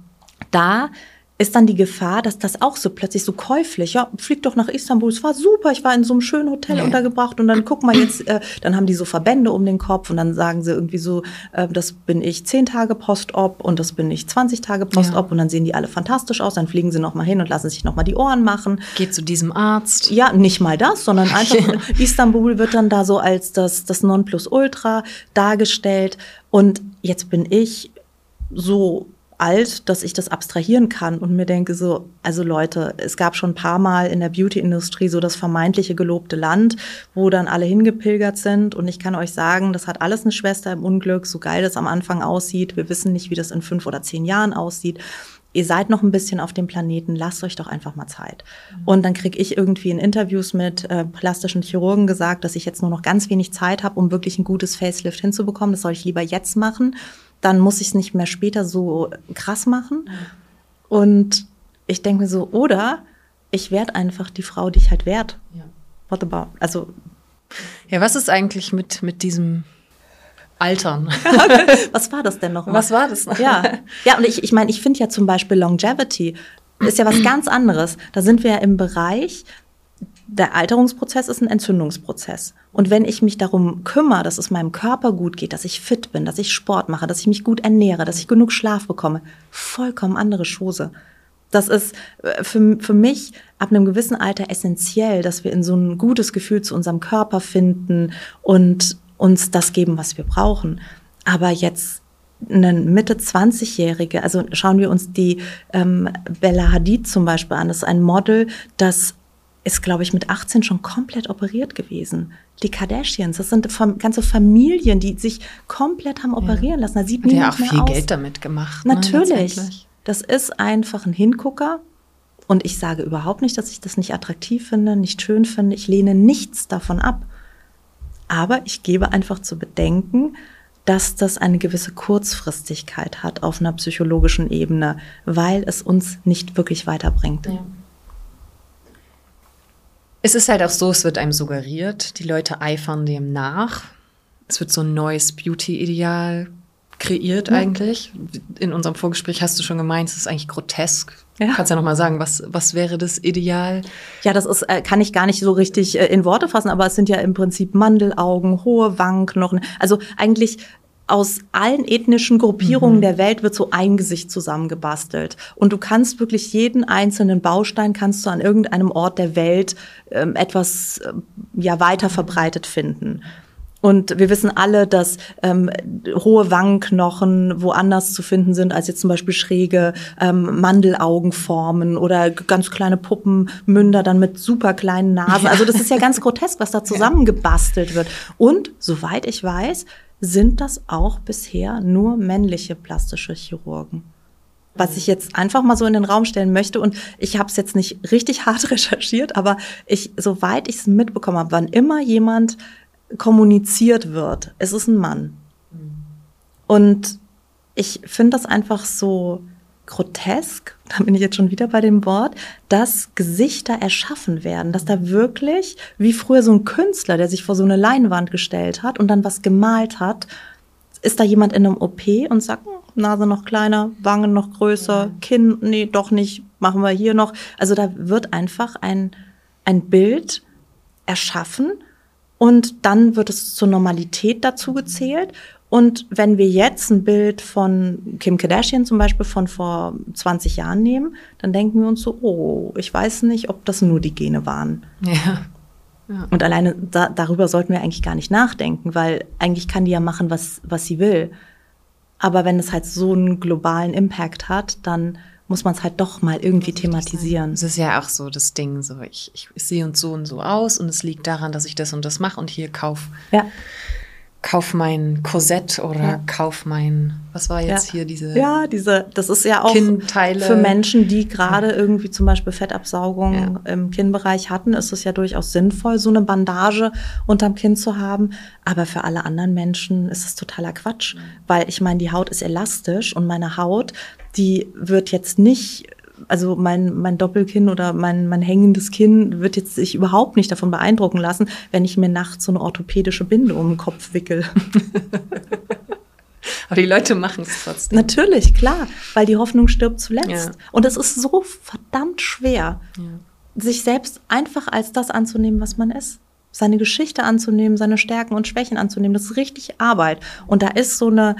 da ist dann die Gefahr, dass das auch so plötzlich so käuflich, ja, flieg doch nach Istanbul, es war super, ich war in so einem schönen Hotel untergebracht und dann guck mal jetzt, dann haben die so Verbände um den Kopf und dann sagen sie irgendwie so, das bin ich 10 Tage Post-Op und das bin ich 20 Tage Post-Op und dann sehen die alle fantastisch aus, dann fliegen sie noch mal hin und lassen sich noch mal die Ohren machen. Geht zu diesem Arzt. Ja, nicht mal das, sondern einfach, Istanbul wird dann da so als das Nonplusultra dargestellt und jetzt bin ich so alt, dass ich das abstrahieren kann und mir denke so, also Leute, es gab schon ein paar Mal in der Beauty-Industrie so das vermeintliche gelobte Land, wo dann alle hingepilgert sind und ich kann euch sagen, das hat alles eine Schwester im Unglück, so geil das am Anfang aussieht, wir wissen nicht, wie das in 5 oder 10 Jahren aussieht. Ihr seid noch ein bisschen auf dem Planeten, lasst euch doch einfach mal Zeit. Und dann kriege ich irgendwie in Interviews mit plastischen Chirurgen gesagt, dass ich jetzt nur noch ganz wenig Zeit habe, um wirklich ein gutes Facelift hinzubekommen. Das soll ich lieber jetzt machen. Dann muss ich es nicht mehr später so krass machen. Und ich denke mir so, oder ich werde einfach die Frau, die ich halt werde. Ja. What about? Also ja, was ist eigentlich mit diesem Altern? Was war das denn noch mal? Was war das noch? Ja, und ich meine, ich finde ja zum Beispiel Longevity ist ja was ganz anderes. Da sind wir ja im Bereich, der Alterungsprozess ist ein Entzündungsprozess. Und wenn ich mich darum kümmere, dass es meinem Körper gut geht, dass ich fit bin, dass ich Sport mache, dass ich mich gut ernähre, dass ich genug Schlaf bekomme, vollkommen andere Chose. Das ist für mich ab einem gewissen Alter essentiell, dass wir in so ein gutes Gefühl zu unserem Körper finden und uns das geben, was wir brauchen. Aber jetzt eine Mitte-20-Jährige, also schauen wir uns die Bella Hadid zum Beispiel an, das ist ein Model, das ist, glaube ich, mit 18 schon komplett operiert gewesen. Die Kardashians, das sind ganze Familien, die sich komplett haben operieren lassen. Da sieht niemand mehr aus. Hat ja auch viel Geld damit gemacht. Natürlich. Das ist einfach ein Hingucker. Und ich sage überhaupt nicht, dass ich das nicht attraktiv finde, nicht schön finde. Ich lehne nichts davon ab. Aber ich gebe einfach zu bedenken, dass das eine gewisse Kurzfristigkeit hat auf einer psychologischen Ebene, weil es uns nicht wirklich weiterbringt. Ja. Es ist halt auch so, es wird einem suggeriert, die Leute eifern dem nach. Es wird so ein neues Beauty-Ideal kreiert eigentlich. In unserem Vorgespräch hast du schon gemeint, es ist eigentlich grotesk. Ja. Kannst ja noch mal sagen, was wäre das Ideal? Ja, das ist, kann ich gar nicht so richtig in Worte fassen, aber es sind ja im Prinzip Mandelaugen, hohe Wangenknochen. Also eigentlich aus allen ethnischen Gruppierungen der Welt wird so ein Gesicht zusammengebastelt. Und du kannst wirklich jeden einzelnen Baustein kannst du an irgendeinem Ort der Welt etwas weiter verbreitet finden. Und wir wissen alle, dass hohe Wangenknochen woanders zu finden sind, als jetzt zum Beispiel schräge Mandelaugenformen oder ganz kleine Puppenmünder dann mit super kleinen Nasen. Also das ist ja ganz grotesk, was da zusammengebastelt wird. Und soweit ich weiß, sind das auch bisher nur männliche plastische Chirurgen. Was ich jetzt einfach mal so in den Raum stellen möchte, und ich habe es jetzt nicht richtig hart recherchiert, aber soweit ich es mitbekommen habe, wann immer jemand kommuniziert wird, es ist ein Mann. Und ich finde das einfach so grotesk, da bin ich jetzt schon wieder bei dem Wort, dass Gesichter erschaffen werden, dass da wirklich, wie früher so ein Künstler, der sich vor so eine Leinwand gestellt hat und dann was gemalt hat, ist da jemand in einem OP und sagt, Nase noch kleiner, Wangen noch größer, Kinn, nee, doch nicht, machen wir hier noch. Also da wird einfach ein Bild erschaffen, und dann wird es zur Normalität dazu gezählt. Und wenn wir jetzt ein Bild von Kim Kardashian zum Beispiel von vor 20 Jahren nehmen, dann denken wir uns so, oh, ich weiß nicht, ob das nur die Gene waren. Ja. Und alleine darüber sollten wir eigentlich gar nicht nachdenken, weil eigentlich kann die ja machen, was sie will. Aber wenn es halt so einen globalen Impact hat, dann muss man es halt doch mal irgendwie thematisieren. Es ist ja auch so das Ding, so ich sehe und so aus und es liegt daran, dass ich das und das mache und hier kauf mein Korsett oder kauf mein, was war jetzt hier diese das ist ja auch Kinnteile. Für Menschen, die gerade irgendwie zum Beispiel Fettabsaugung im Kinnbereich hatten, ist es ja durchaus sinnvoll, so eine Bandage unterm Kinn zu haben. Aber für alle anderen Menschen ist es totaler Quatsch, weil ich meine, die Haut ist elastisch und meine Haut, die wird jetzt nicht, also mein Doppelkinn oder mein hängendes Kinn wird jetzt sich überhaupt nicht davon beeindrucken lassen, wenn ich mir nachts so eine orthopädische Binde um den Kopf wickel. Aber die Leute machen es trotzdem. Natürlich, klar, weil die Hoffnung stirbt zuletzt. Ja. Und es ist so verdammt schwer, sich selbst einfach als das anzunehmen, was man ist. Seine Geschichte anzunehmen, seine Stärken und Schwächen anzunehmen, das ist richtig Arbeit. Und da ist so eine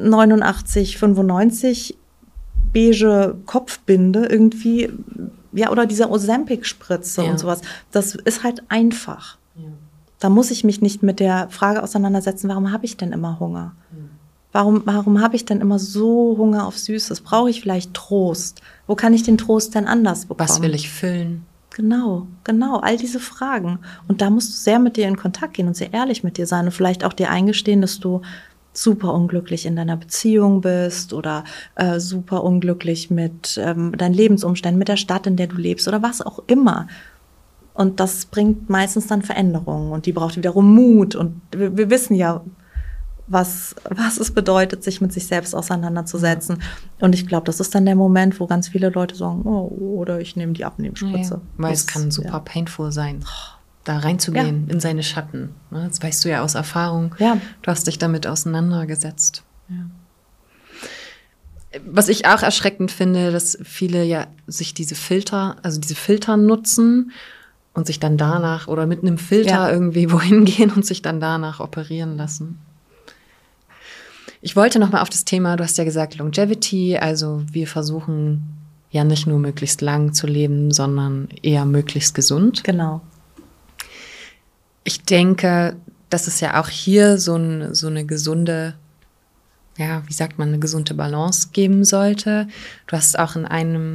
89,95 beige Kopfbinde irgendwie, oder diese Ozempic-Spritze und sowas. Das ist halt einfach. Ja. Da muss ich mich nicht mit der Frage auseinandersetzen, warum habe ich denn immer Hunger? Warum habe ich denn immer so Hunger auf Süßes? Brauche ich vielleicht Trost? Wo kann ich den Trost denn anders bekommen? Was will ich füllen? Genau, all diese Fragen. Und da musst du sehr mit dir in Kontakt gehen und sehr ehrlich mit dir sein und vielleicht auch dir eingestehen, dass du super unglücklich in deiner Beziehung bist oder super unglücklich mit deinen Lebensumständen, mit der Stadt, in der du lebst oder was auch immer. Und das bringt meistens dann Veränderungen und die braucht wiederum Mut. Und wir wissen ja, was es bedeutet, sich mit sich selbst auseinanderzusetzen. Und ich glaube, das ist dann der Moment, wo ganz viele Leute sagen, oh, oder ich nehme die Abnehmspritze. Ja, weil es kann super painful sein, da reinzugehen in seine Schatten. Das weißt du ja aus Erfahrung. Ja. Du hast dich damit auseinandergesetzt. Ja. Was ich auch erschreckend finde, dass viele ja sich diese Filter nutzen und sich dann danach oder mit einem Filter irgendwie wohin gehen und sich dann danach operieren lassen. Ich wollte noch mal auf das Thema, du hast ja gesagt Longevity, also wir versuchen ja nicht nur möglichst lang zu leben, sondern eher möglichst gesund. Genau. Ich denke, dass es ja auch hier so eine gesunde, ja, wie sagt man, eine gesunde Balance geben sollte. Du hast auch du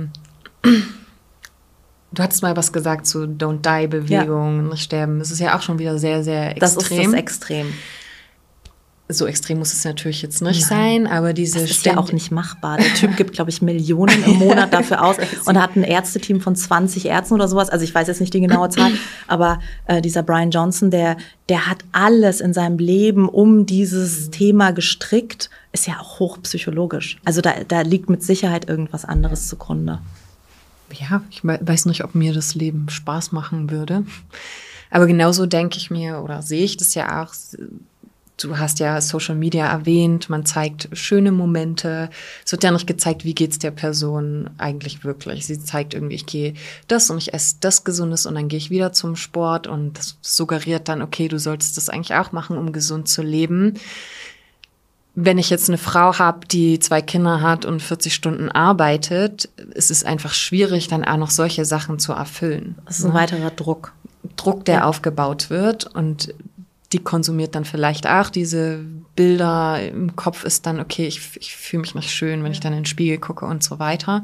hattest mal was gesagt zu Don't Die-Bewegung, nicht sterben. Das ist ja auch schon wieder sehr, sehr extrem. Das ist das Extrem. So extrem muss es natürlich jetzt nicht sein, aber diese das ist ja auch nicht machbar. Der Typ gibt, glaube ich, Millionen im Monat dafür aus und hat ein Ärzteteam von 20 Ärzten oder sowas. Also ich weiß jetzt nicht die genaue Zahl, aber dieser Brian Johnson, der hat alles in seinem Leben um dieses Thema gestrickt, ist ja auch hochpsychologisch. Also da liegt mit Sicherheit irgendwas anderes zugrunde. Ja, ich weiß nicht, ob mir das Leben Spaß machen würde. Aber genauso denke ich mir oder sehe ich das ja auch. Du hast ja Social Media erwähnt, man zeigt schöne Momente. Es wird ja nicht gezeigt, wie geht's der Person eigentlich wirklich. Sie zeigt irgendwie, ich gehe das und ich esse das Gesundes und dann gehe ich wieder zum Sport und das suggeriert dann, okay, du solltest das eigentlich auch machen, um gesund zu leben. Wenn ich jetzt eine Frau habe, die 2 Kinder hat und 40 Stunden arbeitet, ist es einfach schwierig, dann auch noch solche Sachen zu erfüllen. Das ist ein weiterer Druck. Der aufgebaut wird und die konsumiert dann vielleicht auch diese Bilder. Im Kopf ist dann, okay, ich fühle mich nicht schön, wenn ich dann in den Spiegel gucke und so weiter.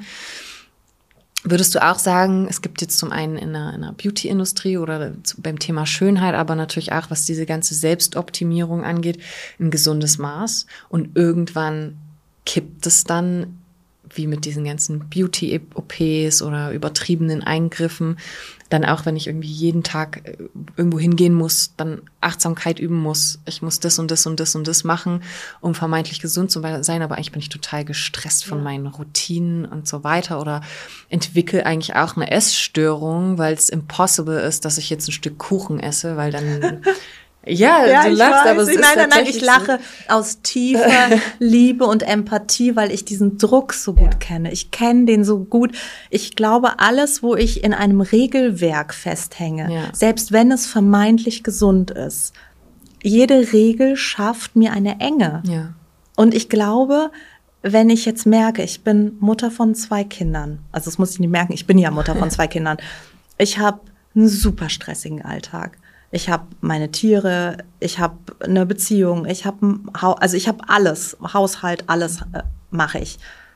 Würdest du auch sagen, es gibt jetzt zum einen in der Beauty-Industrie oder beim Thema Schönheit, aber natürlich auch, was diese ganze Selbstoptimierung angeht, ein gesundes Maß und irgendwann kippt es dann, wie mit diesen ganzen Beauty-OPs oder übertriebenen Eingriffen, dann auch, wenn ich irgendwie jeden Tag irgendwo hingehen muss, dann Achtsamkeit üben muss, ich muss das und das und das und das machen, um vermeintlich gesund zu sein, aber eigentlich bin ich total gestresst von meinen Routinen und so weiter oder entwickle eigentlich auch eine Essstörung, weil es impossible ist, dass ich jetzt ein Stück Kuchen esse, weil dann ja, du lachst, aber es ist nein, ich lache aus tiefer Liebe und Empathie, weil ich diesen Druck so gut kenne. Ich kenne den so gut. Ich glaube, alles, wo ich in einem Regelwerk festhänge, selbst wenn es vermeintlich gesund ist, jede Regel schafft mir eine Enge. Ja. Und ich glaube, wenn ich jetzt merke, ich bin Mutter von 2 Kindern, also das muss ich nicht merken, ich bin ja Mutter von 2 Kindern, ich habe einen super stressigen Alltag. Ich habe meine Tiere, ich habe eine Beziehung, ich habe alles, Haushalt, alles mache ich.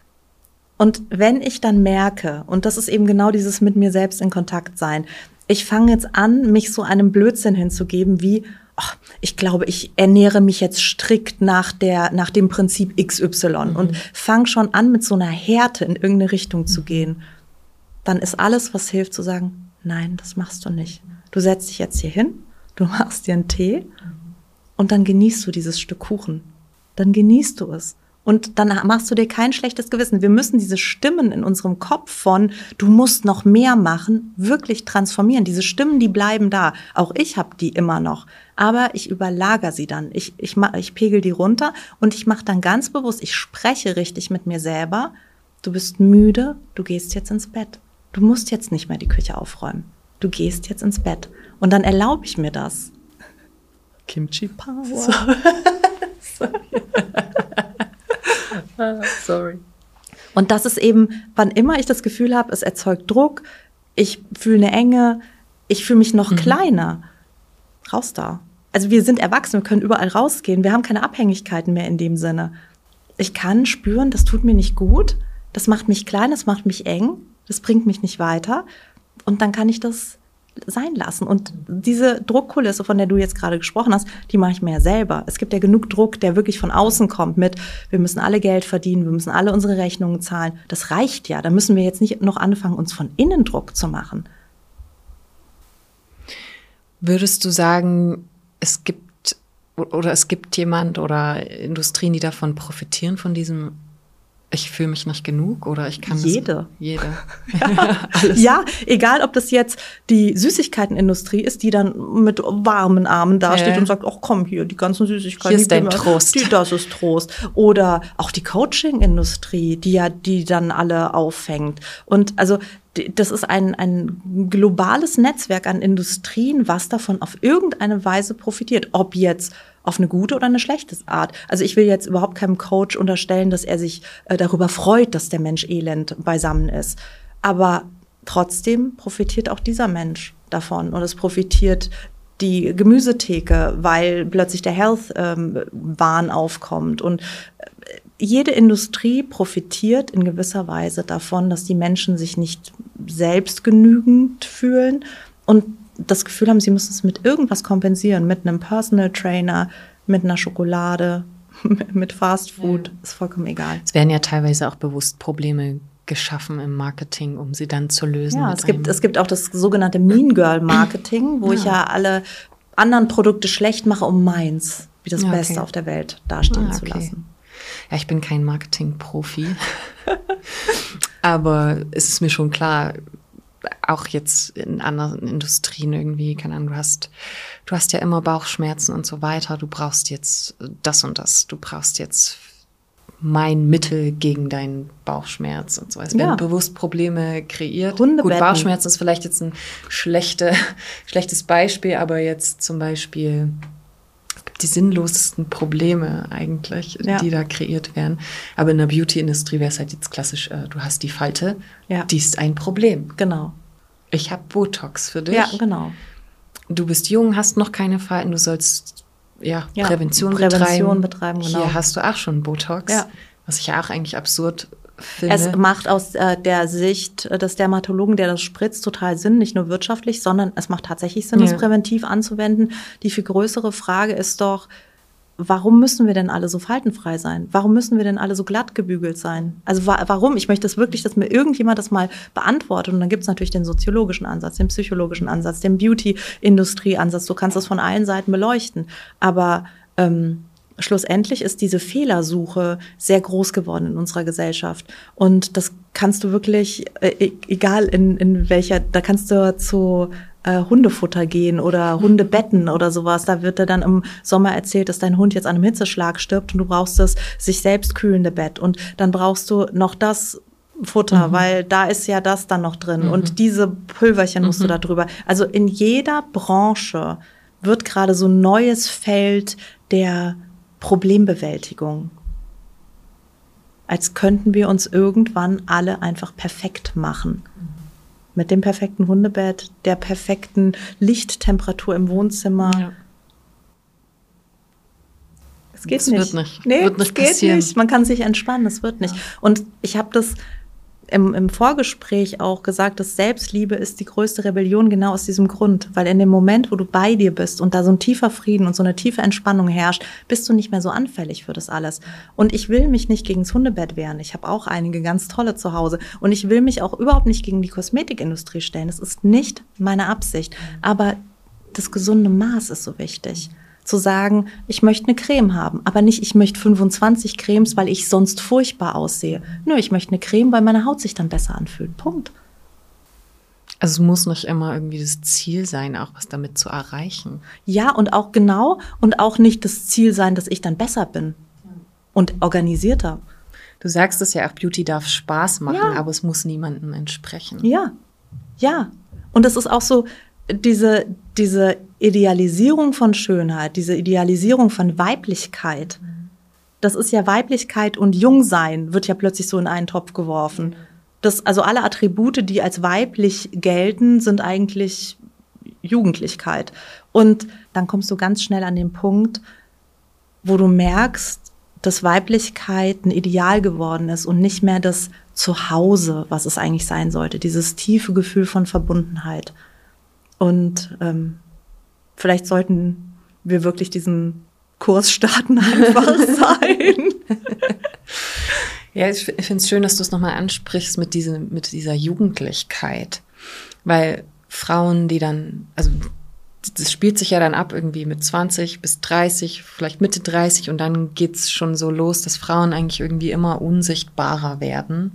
Und wenn ich dann merke, und das ist eben genau dieses mit mir selbst in Kontakt sein, ich fange jetzt an, mich so einem Blödsinn hinzugeben wie, ich glaube, ich ernähre mich jetzt strikt nach dem Prinzip XY und fange schon an, mit so einer Härte in irgendeine Richtung zu gehen, dann ist alles, was hilft, zu sagen, nein, das machst du nicht. Du setzt dich jetzt hier hin, du machst dir einen Tee und dann genießt du dieses Stück Kuchen. Dann genießt du es. Und dann machst du dir kein schlechtes Gewissen. Wir müssen diese Stimmen in unserem Kopf von, du musst noch mehr machen, wirklich transformieren. Diese Stimmen, die bleiben da. Auch ich habe die immer noch. Aber ich überlagere sie dann. Ich pegel die runter und ich mache dann ganz bewusst, ich spreche richtig mit mir selber. Du bist müde, du gehst jetzt ins Bett. Du musst jetzt nicht mehr die Küche aufräumen. Du gehst jetzt ins Bett. Und dann erlaube ich mir das. Kimchi Power. Sorry. Und das ist eben, wann immer ich das Gefühl habe, es erzeugt Druck, ich fühle eine Enge, ich fühle mich noch kleiner. Raus da. Also wir sind erwachsen, wir können überall rausgehen. Wir haben keine Abhängigkeiten mehr in dem Sinne. Ich kann spüren, das tut mir nicht gut. Das macht mich klein, das macht mich eng. Das bringt mich nicht weiter. Und dann kann ich das sein lassen. Und diese Druckkulisse, von der du jetzt gerade gesprochen hast, die mache ich mir ja selber. Es gibt ja genug Druck, der wirklich von außen kommt mit, wir müssen alle Geld verdienen, wir müssen alle unsere Rechnungen zahlen. Das reicht ja. Da müssen wir jetzt nicht noch anfangen, uns von innen Druck zu machen. Würdest du sagen, es gibt jemand oder Industrien, die davon profitieren, von diesem ich fühle mich nicht genug oder ich kann Jede. Alles. Ja, egal ob das jetzt die Süßigkeitenindustrie ist, die dann mit warmen Armen dasteht und sagt, ach komm, hier, die ganzen Süßigkeiten. Hier ist dein Trost. Das ist Trost. Oder auch die Coaching-Industrie, die dann alle auffängt. Und also das ist ein globales Netzwerk an Industrien, was davon auf irgendeine Weise profitiert. Ob jetzt auf eine gute oder eine schlechte Art. Also ich will jetzt überhaupt keinem Coach unterstellen, dass er sich darüber freut, dass der Mensch elend beisammen ist. Aber trotzdem profitiert auch dieser Mensch davon. Und es profitiert die Gemüsetheke, weil plötzlich der Health-Wahn aufkommt. Und jede Industrie profitiert in gewisser Weise davon, dass die Menschen sich nicht selbstgenügend fühlen und das Gefühl haben, sie müssen es mit irgendwas kompensieren, mit einem Personal Trainer, mit einer Schokolade, mit Fast Food, ist vollkommen egal. Es werden ja teilweise auch bewusst Probleme geschaffen im Marketing, um sie dann zu lösen. Ja, es gibt auch das sogenannte Mean Girl Marketing, wo ich ja alle anderen Produkte schlecht mache, um meins wie das Beste auf der Welt dastehen zu lassen. Ja, ich bin kein Marketing-Profi, aber es ist mir schon klar, auch jetzt in anderen Industrien irgendwie, keine Ahnung, du hast ja immer Bauchschmerzen und so weiter, du brauchst jetzt das und das, du brauchst jetzt mein Mittel gegen deinen Bauchschmerz und so. Es werden bewusst Probleme kreiert. Gut, Bauchschmerzen ist vielleicht jetzt ein schlechtes Beispiel, aber jetzt zum Beispiel die sinnlosesten Probleme eigentlich, die da kreiert werden. Aber in der Beauty-Industrie wäre es halt jetzt klassisch, du hast die Falte, die ist ein Problem. Genau. Ich habe Botox für dich. Ja, genau. du bist jung, hast noch keine Falten, du sollst Prävention betreiben. Genau. Hier hast du auch schon Botox, was ich ja auch eigentlich absurd finde. Es macht aus der Sicht des Dermatologen, der das spritzt, total Sinn, nicht nur wirtschaftlich, sondern es macht tatsächlich Sinn, es präventiv anzuwenden. Die viel größere Frage ist doch, warum müssen wir denn alle so faltenfrei sein? Warum müssen wir denn alle so glatt gebügelt sein? Also warum? Ich möchte das wirklich, dass mir irgendjemand das mal beantwortet. Und dann gibt es natürlich den soziologischen Ansatz, den psychologischen Ansatz, den Beauty-Industrie-Ansatz. Du kannst das von allen Seiten beleuchten. Aber schlussendlich ist diese Fehlersuche sehr groß geworden in unserer Gesellschaft. Und das kannst du wirklich, egal in welcher, da kannst du zu Hundefutter gehen oder Hundebetten oder sowas. Da wird dir dann im Sommer erzählt, dass dein Hund jetzt an einem Hitzeschlag stirbt und du brauchst das sich selbst kühlende Bett. Und dann brauchst du noch das Futter, weil da ist ja das dann noch drin. Und diese Pülverchen musst du da drüber. Also in jeder Branche wird gerade so ein neues Feld der Problembewältigung. Als könnten wir uns irgendwann alle einfach perfekt machen. Mit dem perfekten Hundebett, der perfekten Lichttemperatur im Wohnzimmer. Ja. Es geht nicht. Wird nicht. Nee, wird nicht passieren. Nicht. Man kann sich entspannen, es wird nicht. Ja. Und ich habe das im Vorgespräch auch gesagt, dass Selbstliebe ist die größte Rebellion genau aus diesem Grund. Weil in dem Moment, wo du bei dir bist und da so ein tiefer Frieden und so eine tiefe Entspannung herrscht, bist du nicht mehr so anfällig für das alles. Und ich will mich nicht gegen das Hundebett wehren. Ich habe auch einige ganz tolle zu Hause. Und ich will mich auch überhaupt nicht gegen die Kosmetikindustrie stellen. Das ist nicht meine Absicht. Aber das gesunde Maß ist so wichtig. Zu sagen, ich möchte eine Creme haben, aber nicht, ich möchte 25 Cremes, weil ich sonst furchtbar aussehe. Nö, ich möchte eine Creme, weil meine Haut sich dann besser anfühlt. Punkt. Also es muss nicht immer irgendwie das Ziel sein, auch was damit zu erreichen. Ja, und auch genau, und auch nicht das Ziel sein, dass ich dann besser bin und organisierter. Du sagst es ja auch, Beauty darf Spaß machen, aber es muss niemandem entsprechen. Ja. Und das ist auch so, diese Idealisierung von Schönheit, diese Idealisierung von Weiblichkeit, das ist ja Weiblichkeit und Jungsein wird ja plötzlich so in einen Topf geworfen. Also alle Attribute, die als weiblich gelten, sind eigentlich Jugendlichkeit. Und dann kommst du ganz schnell an den Punkt, wo du merkst, dass Weiblichkeit ein Ideal geworden ist und nicht mehr das Zuhause, was es eigentlich sein sollte, dieses tiefe Gefühl von Verbundenheit. Und vielleicht sollten wir wirklich diesen Kurs starten, einfach sein. Ja, ich finde es schön, dass du es nochmal ansprichst mit dieser Jugendlichkeit. Weil Frauen, die dann, also das spielt sich ja dann ab irgendwie mit 20 bis 30, vielleicht Mitte 30 und dann geht's schon so los, dass Frauen eigentlich irgendwie immer unsichtbarer werden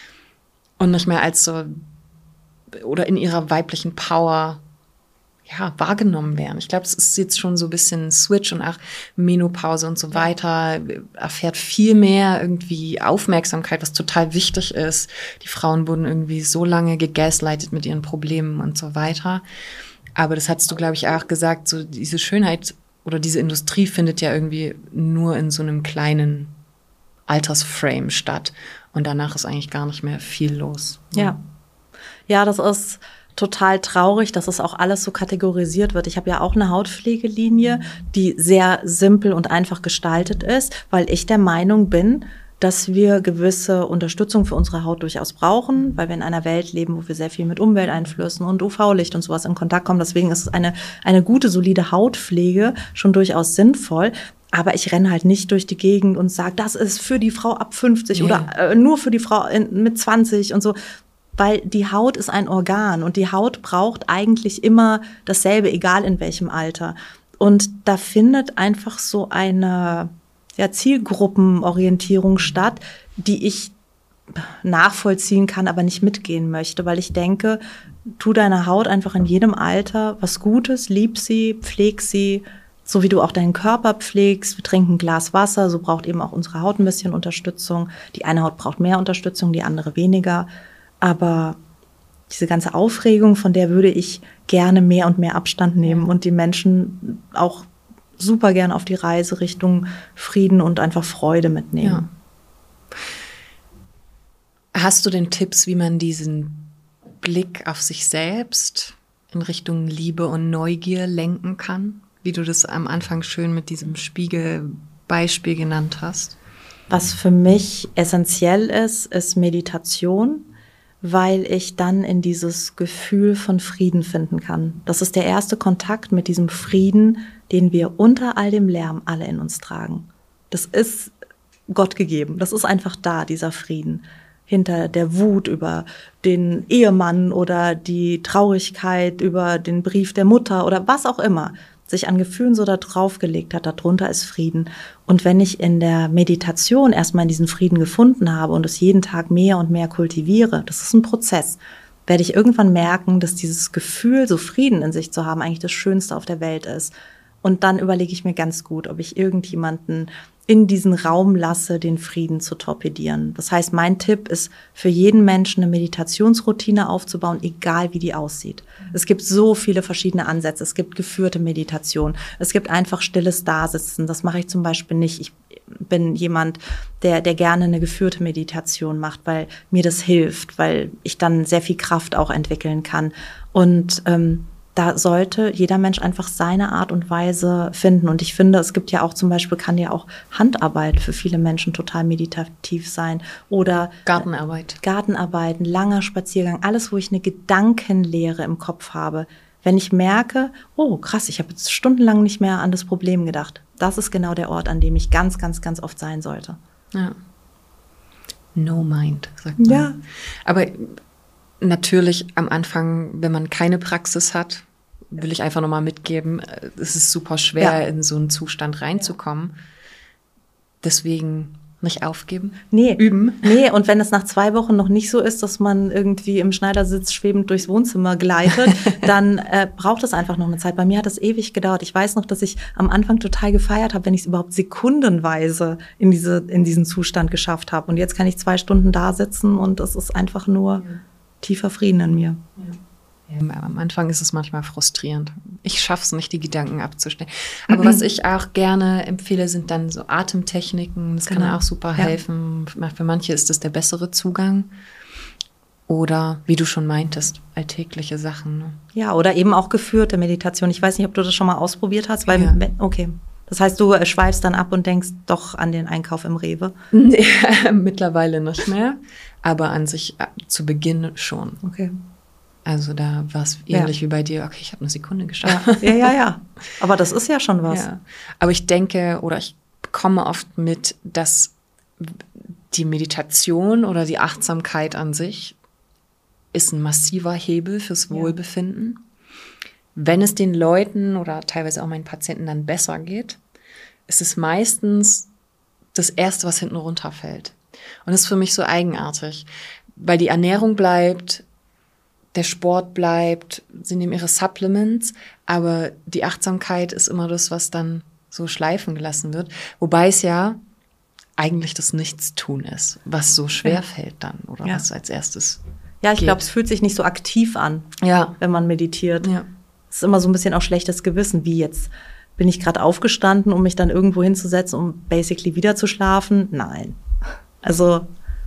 und nicht mehr als so oder in ihrer weiblichen Power wahrgenommen werden. Ich glaube, es ist jetzt schon so ein bisschen Switch und auch Menopause und so weiter, erfährt viel mehr irgendwie Aufmerksamkeit, was total wichtig ist. Die Frauen wurden irgendwie so lange gegaslightet mit ihren Problemen und so weiter. Aber das hattest du, glaube ich, auch gesagt, so diese Schönheit oder diese Industrie findet ja irgendwie nur in so einem kleinen Altersframe statt. Und danach ist eigentlich gar nicht mehr viel los. Ja, das ist total traurig, dass es auch alles so kategorisiert wird. Ich habe ja auch eine Hautpflegelinie, die sehr simpel und einfach gestaltet ist, weil ich der Meinung bin, dass wir gewisse Unterstützung für unsere Haut durchaus brauchen, weil wir in einer Welt leben, wo wir sehr viel mit Umwelteinflüssen und UV-Licht und sowas in Kontakt kommen. Deswegen ist eine gute, solide Hautpflege schon durchaus sinnvoll. Aber ich renne halt nicht durch die Gegend und sage, das ist für die Frau ab 50 oder nur für die Frau mit 20 und so. Weil die Haut ist ein Organ und die Haut braucht eigentlich immer dasselbe, egal in welchem Alter. Und da findet einfach so eine Zielgruppenorientierung statt, die ich nachvollziehen kann, aber nicht mitgehen möchte, weil ich denke, tu deiner Haut einfach in jedem Alter was Gutes, lieb sie, pfleg sie, so wie du auch deinen Körper pflegst. Wir trinken ein Glas Wasser, so braucht eben auch unsere Haut ein bisschen Unterstützung. Die eine Haut braucht mehr Unterstützung, die andere weniger. Aber diese ganze Aufregung, von der würde ich gerne mehr und mehr Abstand nehmen und die Menschen auch super gerne auf die Reise Richtung Frieden und einfach Freude mitnehmen. Ja. Hast du denn Tipps, wie man diesen Blick auf sich selbst in Richtung Liebe und Neugier lenken kann? Wie du das am Anfang schön mit diesem Spiegelbeispiel genannt hast. Was für mich essentiell ist Meditation, weil ich dann in dieses Gefühl von Frieden finden kann. Das ist der erste Kontakt mit diesem Frieden, den wir unter all dem Lärm alle in uns tragen. Das ist Gott gegeben. Das ist einfach da, dieser Frieden. Hinter der Wut über den Ehemann oder die Traurigkeit über den Brief der Mutter oder was auch immer sich an Gefühlen so da draufgelegt hat, darunter ist Frieden. Und wenn ich in der Meditation erstmal diesen Frieden gefunden habe und es jeden Tag mehr und mehr kultiviere, das ist ein Prozess, werde ich irgendwann merken, dass dieses Gefühl, so Frieden in sich zu haben, eigentlich das Schönste auf der Welt ist. Und dann überlege ich mir ganz gut, ob ich irgendjemanden in diesen Raum lasse, den Frieden zu torpedieren. Das heißt, mein Tipp ist, für jeden Menschen eine Meditationsroutine aufzubauen, egal wie die aussieht. Es gibt so viele verschiedene Ansätze. Es gibt geführte Meditation. Es gibt einfach stilles Dasitzen. Das mache ich zum Beispiel nicht. Ich bin jemand, der gerne eine geführte Meditation macht, weil mir das hilft, weil ich dann sehr viel Kraft auch entwickeln kann. Und da sollte jeder Mensch einfach seine Art und Weise finden. Und ich finde, es gibt ja auch zum Beispiel, kann ja auch Handarbeit für viele Menschen total meditativ sein. Oder Gartenarbeit, ein langer Spaziergang, alles, wo ich eine Gedankenlehre im Kopf habe. Wenn ich merke, oh krass, ich habe jetzt stundenlang nicht mehr an das Problem gedacht. Das ist genau der Ort, an dem ich ganz, ganz, ganz oft sein sollte. Ja. No mind, sagt man. Ja. Aber natürlich am Anfang, wenn man keine Praxis hat, will ich einfach nochmal mitgeben, es ist super schwer, in so einen Zustand reinzukommen. Deswegen nicht aufgeben, üben. Nee, und wenn es nach 2 Wochen noch nicht so ist, dass man irgendwie im Schneidersitz schwebend durchs Wohnzimmer gleitet, dann braucht es einfach noch eine Zeit. Bei mir hat das ewig gedauert. Ich weiß noch, dass ich am Anfang total gefeiert habe, wenn ich es überhaupt sekundenweise in diesen Zustand geschafft habe. Und jetzt kann ich 2 Stunden da sitzen und es ist einfach nur tiefer Frieden in mir. Ja. Am Anfang ist es manchmal frustrierend. Ich schaffe es nicht, die Gedanken abzustellen. Aber was ich auch gerne empfehle, sind dann so Atemtechniken. Das kann auch super helfen. Für manche ist das der bessere Zugang. Oder, wie du schon meintest, alltägliche Sachen. Ne? Ja, oder eben auch geführte Meditation. Ich weiß nicht, ob du das schon mal ausprobiert hast. Weil, okay. Das heißt, du schweifst dann ab und denkst doch an den Einkauf im Rewe? Nee, mittlerweile nicht mehr. Aber an sich zu Beginn schon. Okay. Also da war es ähnlich wie bei dir. Okay, ich habe eine Sekunde geschafft. Ja. Aber das ist ja schon was. Ja. Aber ich denke oder ich bekomme oft mit, dass die Meditation oder die Achtsamkeit an sich ist ein massiver Hebel fürs Wohlbefinden. Wenn es den Leuten oder teilweise auch meinen Patienten dann besser geht, ist es meistens das Erste, was hinten runterfällt. Und das ist für mich so eigenartig, weil die Ernährung bleibt, der Sport bleibt, sie nehmen ihre Supplements, aber die Achtsamkeit ist immer das, was dann so schleifen gelassen wird. Wobei es ja eigentlich das Nichtstun ist, was so schwer fällt dann oder was als erstes Ja, ich glaube, es fühlt sich nicht so aktiv an, wenn man meditiert. Ja. Es ist immer so ein bisschen auch schlechtes Gewissen, wie jetzt bin ich gerade aufgestanden, um mich dann irgendwo hinzusetzen, um basically wieder zu schlafen? Nein. Also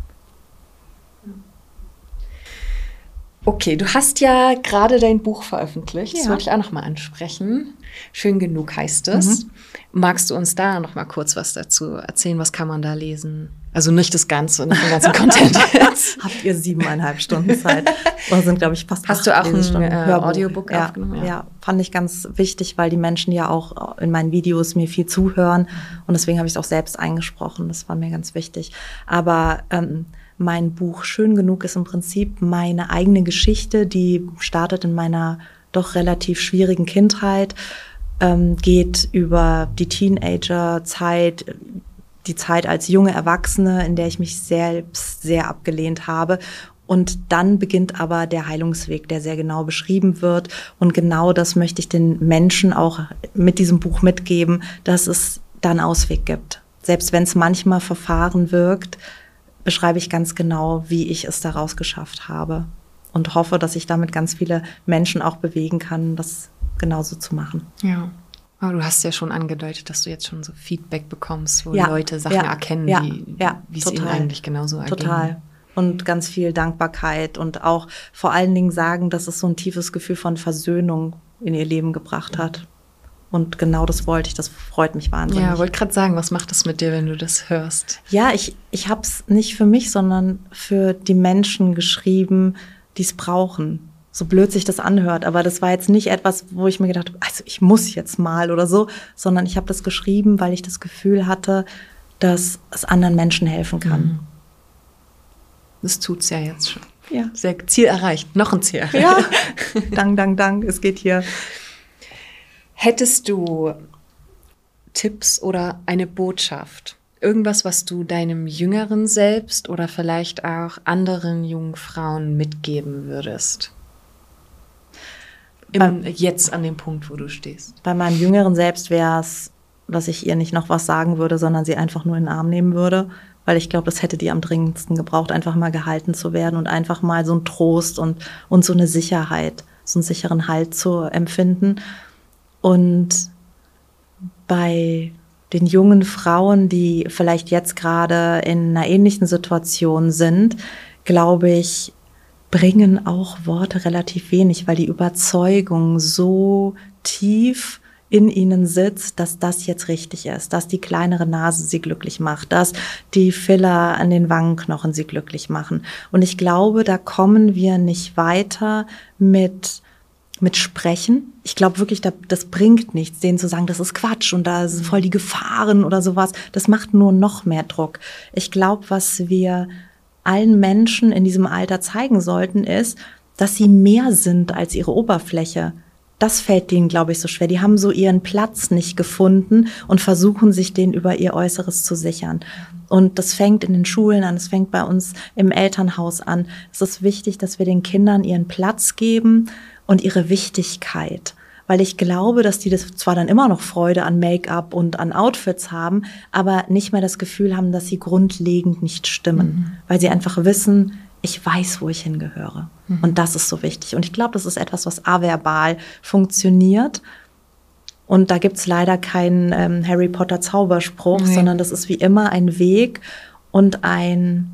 okay, du hast ja gerade dein Buch veröffentlicht. Das wollte ich auch noch mal ansprechen. Schön genug heißt es. Magst du uns da noch mal kurz was dazu erzählen? Was kann man da lesen? Also nicht das Ganze, nicht den ganzen Content jetzt. Habt ihr 7,5 Stunden Zeit? Oder sind, glaube ich, fast 8 Hast du auch ein Audiobook aufgenommen? Ja, fand ich ganz wichtig, weil die Menschen ja auch in meinen Videos mir viel zuhören. Und deswegen habe ich es auch selbst eingesprochen. Das war mir ganz wichtig. Aber mein Buch Schön genug ist im Prinzip meine eigene Geschichte, die startet in meiner doch relativ schwierigen Kindheit, geht über die Teenagerzeit, die Zeit als junge Erwachsene, in der ich mich selbst sehr abgelehnt habe. Und dann beginnt aber der Heilungsweg, der sehr genau beschrieben wird. Und genau das möchte ich den Menschen auch mit diesem Buch mitgeben, dass es da einen Ausweg gibt. Selbst wenn es manchmal verfahren wirkt, beschreibe ich ganz genau, wie ich es daraus geschafft habe. Und hoffe, dass ich damit ganz viele Menschen auch bewegen kann, das genauso zu machen. Ja. Aber du hast ja schon angedeutet, dass du jetzt schon so Feedback bekommst, wo Leute Sachen erkennen, wie es ihnen eigentlich genauso erging. Total. und ganz viel Dankbarkeit und auch vor allen Dingen sagen, dass es so ein tiefes Gefühl von Versöhnung in ihr Leben gebracht hat. Und genau das wollte ich, das freut mich wahnsinnig. Ja, wollte gerade sagen, was macht das mit dir, wenn du das hörst? Ja, ich habe es nicht für mich, sondern für die Menschen geschrieben, die es brauchen. So blöd sich das anhört, aber das war jetzt nicht etwas, wo ich mir gedacht habe, also ich muss jetzt mal oder so, sondern ich habe das geschrieben, weil ich das Gefühl hatte, dass es anderen Menschen helfen kann. Das tut's ja jetzt schon. Ja. Sehr Ziel erreicht. Noch ein Ziel. Ja. Dank. Es geht hier. Hättest du Tipps oder eine Botschaft? Irgendwas, was du deinem jüngeren Selbst oder vielleicht auch anderen jungen Frauen mitgeben würdest? Jetzt an dem Punkt, wo du stehst. Bei meinem jüngeren Selbst wäre es, dass ich ihr nicht noch was sagen würde, sondern sie einfach nur in den Arm nehmen würde. Weil ich glaube, das hätte die am dringendsten gebraucht, einfach mal gehalten zu werden und einfach mal so einen Trost und so eine Sicherheit, so einen sicheren Halt zu empfinden. Und bei den jungen Frauen, die vielleicht jetzt gerade in einer ähnlichen Situation sind, glaube ich, bringen auch Worte relativ wenig, weil die Überzeugung so tief in ihnen sitzt, dass das jetzt richtig ist, dass die kleinere Nase sie glücklich macht, dass die Filler an den Wangenknochen sie glücklich machen. Und ich glaube, da kommen wir nicht weiter mit Sprechen. Ich glaube wirklich, das bringt nichts, denen zu sagen, das ist Quatsch und da sind voll die Gefahren oder sowas. Das macht nur noch mehr Druck. Ich glaube, was wir allen Menschen in diesem Alter zeigen sollten, ist, dass sie mehr sind als ihre Oberfläche. Das fällt denen, glaube ich, so schwer. Die haben so ihren Platz nicht gefunden und versuchen sich den über ihr Äußeres zu sichern. Und das fängt in den Schulen an, es fängt bei uns im Elternhaus an. Es ist wichtig, dass wir den Kindern ihren Platz geben und ihre Wichtigkeit. Weil ich glaube, dass die das zwar dann immer noch Freude an Make-up und an Outfits haben, aber nicht mehr das Gefühl haben, dass sie grundlegend nicht stimmen. Weil sie einfach wissen, ich weiß, wo ich hingehöre. Und das ist so wichtig. Und ich glaube, das ist etwas, was averbal funktioniert. Und da gibt's leider keinen Harry Potter Zauberspruch, sondern das ist wie immer ein Weg und ein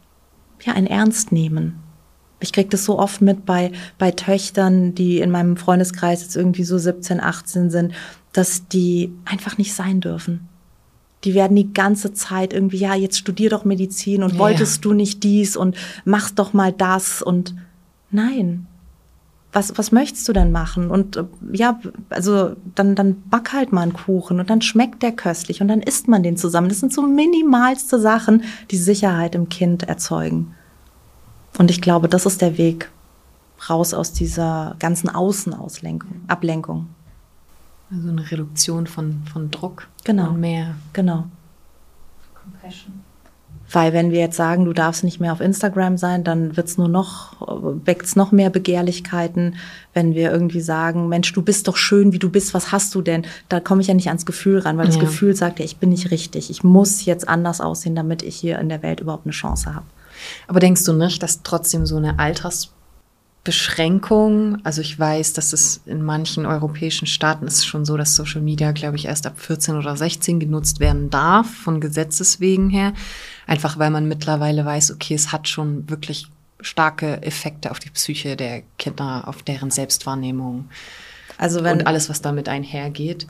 Ernstnehmen. Ich kriege das so oft mit bei Töchtern, die in meinem Freundeskreis jetzt irgendwie so 17, 18 sind, dass die einfach nicht sein dürfen. Die werden die ganze Zeit irgendwie, ja, jetzt studier doch Medizin und wolltest du nicht dies und machst doch mal das und nein. Was möchtest du denn machen? Und also dann back halt mal einen Kuchen und dann schmeckt der köstlich und dann isst man den zusammen. Das sind so minimalste Sachen, die Sicherheit im Kind erzeugen. Und ich glaube, das ist der Weg raus aus dieser ganzen Ablenkung. Also eine Reduktion von Druck genau. Und mehr. Genau. Compassion. Weil wenn wir jetzt sagen, du darfst nicht mehr auf Instagram sein, dann weckt's noch mehr Begehrlichkeiten. Wenn wir irgendwie sagen, Mensch, du bist doch schön, wie du bist, was hast du denn? Da komme ich ja nicht ans Gefühl ran, weil das Gefühl sagt ja, ich bin nicht richtig. Ich muss jetzt anders aussehen, damit ich hier in der Welt überhaupt eine Chance habe. Aber denkst du nicht, dass trotzdem so eine Altersbeschränkung, also ich weiß, dass es in manchen europäischen Staaten ist schon so, dass Social Media, glaube ich, erst ab 14 oder 16 genutzt werden darf, von Gesetzes wegen her. Einfach weil man mittlerweile weiß, okay, es hat schon wirklich starke Effekte auf die Psyche der Kinder, auf deren Selbstwahrnehmung und alles, was damit einhergeht.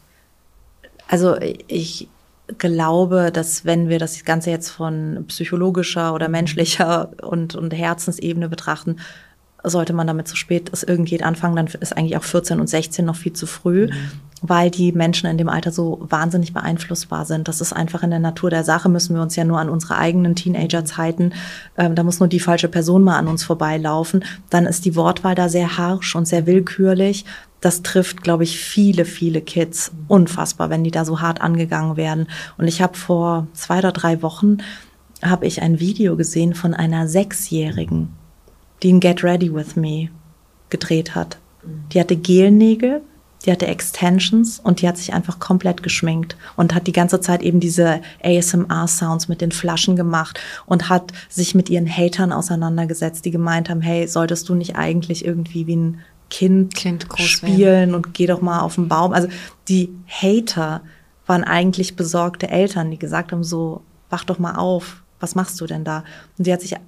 Also ich glaube, dass wenn wir das Ganze jetzt von psychologischer oder menschlicher und Herzensebene betrachten, sollte man damit so spät es irgend geht anfangen, dann ist eigentlich auch 14 und 16 noch viel zu früh, weil die Menschen in dem Alter so wahnsinnig beeinflussbar sind. Das ist einfach in der Natur der Sache, müssen wir uns ja nur an unsere eigenen Teenagerzeiten, da muss nur die falsche Person mal an uns vorbeilaufen, dann ist die Wortwahl da sehr harsch und sehr willkürlich. Das trifft, glaube ich, viele, viele Kids unfassbar, wenn die da so hart angegangen werden. Und ich habe vor 2 oder 3 Wochen ein Video gesehen von einer 6-Jährigen, die ein Get Ready With Me gedreht hat. Die hatte Gelnägel, die hatte Extensions und die hat sich einfach komplett geschminkt und hat die ganze Zeit eben diese ASMR-Sounds mit den Flaschen gemacht und hat sich mit ihren Hatern auseinandergesetzt, die gemeint haben, hey, solltest du nicht eigentlich irgendwie wie ein Kind spielen und geh doch mal auf den Baum. Also die Hater waren eigentlich besorgte Eltern, die gesagt haben so, wach doch mal auf, was machst du denn da? Und sie hat sich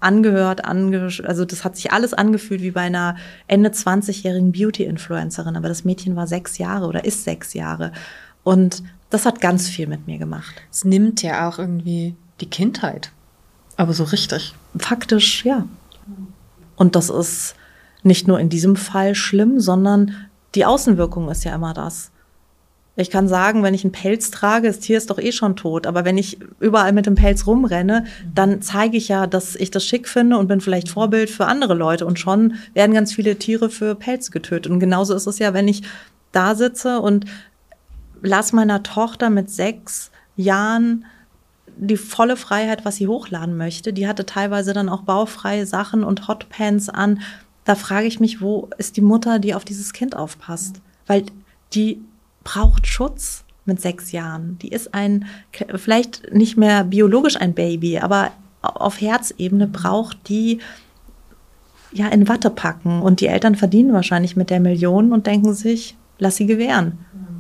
angehört, also das hat sich alles angefühlt wie bei einer Ende 20-jährigen Beauty-Influencerin. Aber das Mädchen war 6 Jahre oder ist 6 Jahre. Und das hat ganz viel mit mir gemacht. Es nimmt ja auch irgendwie die Kindheit. Aber so richtig. Faktisch, ja. Und das ist nicht nur in diesem Fall schlimm, sondern die Außenwirkung ist ja immer das. Ich kann sagen, wenn ich einen Pelz trage, das Tier ist doch eh schon tot. Aber wenn ich überall mit dem Pelz rumrenne, dann zeige ich ja, dass ich das schick finde und bin vielleicht Vorbild für andere Leute. Und schon werden ganz viele Tiere für Pelze getötet. Und genauso ist es ja, wenn ich da sitze und lass meiner Tochter mit 6 Jahren die volle Freiheit, was sie hochladen möchte. Die hatte teilweise dann auch baufreie Sachen und Hotpants an. Da frage ich mich, wo ist die Mutter, die auf dieses Kind aufpasst? Weil die braucht Schutz mit 6 Jahren. Die ist vielleicht nicht mehr biologisch ein Baby, aber auf Herzebene braucht die ja in Watte packen. Und die Eltern verdienen wahrscheinlich mit der Million und denken sich, lass sie gewähren.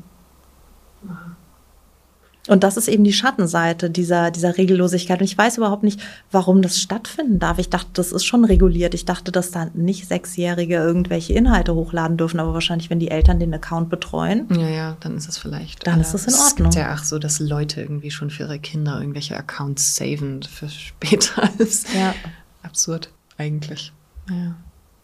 Und das ist eben die Schattenseite dieser Regellosigkeit. Und ich weiß überhaupt nicht, warum das stattfinden darf. Ich dachte, das ist schon reguliert. Ich dachte, dass da nicht 6-Jährige irgendwelche Inhalte hochladen dürfen. Aber wahrscheinlich, wenn die Eltern den Account betreuen. Ja, dann ist es vielleicht. Dann ist es in Ordnung. Es gibt ja auch so, dass Leute irgendwie schon für ihre Kinder irgendwelche Accounts saven für später. Das ist absurd eigentlich. Ja.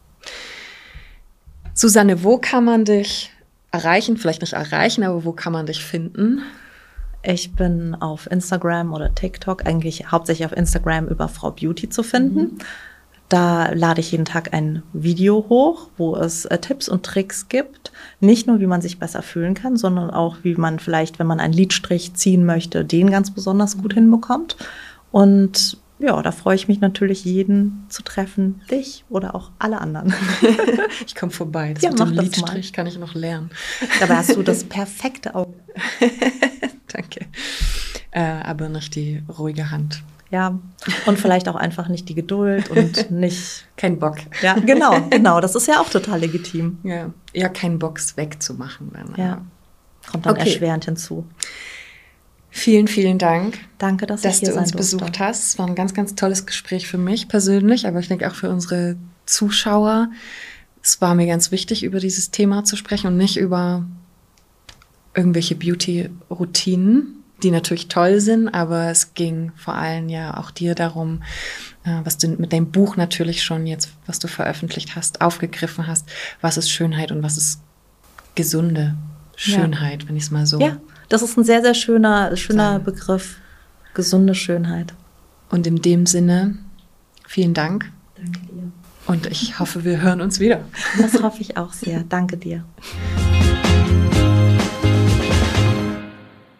Susanne, wo kann man dich erreichen? Vielleicht nicht erreichen, aber wo kann man dich finden? Ich bin auf Instagram oder TikTok, eigentlich hauptsächlich auf Instagram über Frau Beauty zu finden. Da lade ich jeden Tag ein Video hoch, wo es Tipps und Tricks gibt. Nicht nur, wie man sich besser fühlen kann, sondern auch, wie man vielleicht, wenn man einen Lidstrich ziehen möchte, den ganz besonders gut hinbekommt. Und ja, da freue ich mich natürlich, jeden zu treffen, dich oder auch alle anderen. Ich komme vorbei. Das ja, mit mach dem das Lidstrich mal. kann ich noch lernen. Dabei hast du das perfekte Auge. Danke. Aber nicht die ruhige Hand. Ja, und vielleicht auch einfach nicht die Geduld und nicht... Kein Bock. Ja, genau. Das ist ja auch total legitim. Ja, keinen Bock wegzumachen. Dann, ja, kommt dann erschwerend hinzu. Vielen, vielen Dank. Danke, dass ich hier du uns besucht hast. Es war ein ganz, ganz tolles Gespräch für mich persönlich, aber ich denke auch für unsere Zuschauer. Es war mir ganz wichtig, über dieses Thema zu sprechen und nicht über irgendwelche Beauty-Routinen, die natürlich toll sind, aber es ging vor allem ja auch dir darum, was du mit deinem Buch natürlich schon jetzt, was du veröffentlicht hast, aufgegriffen hast, was ist Schönheit und was ist gesunde Schönheit, wenn ich es mal so... Ja, das ist ein sehr, sehr schöner Begriff, gesunde Schönheit. Und in dem Sinne, vielen Dank. Danke dir. Und ich hoffe, wir hören uns wieder. Das hoffe ich auch sehr. Danke dir.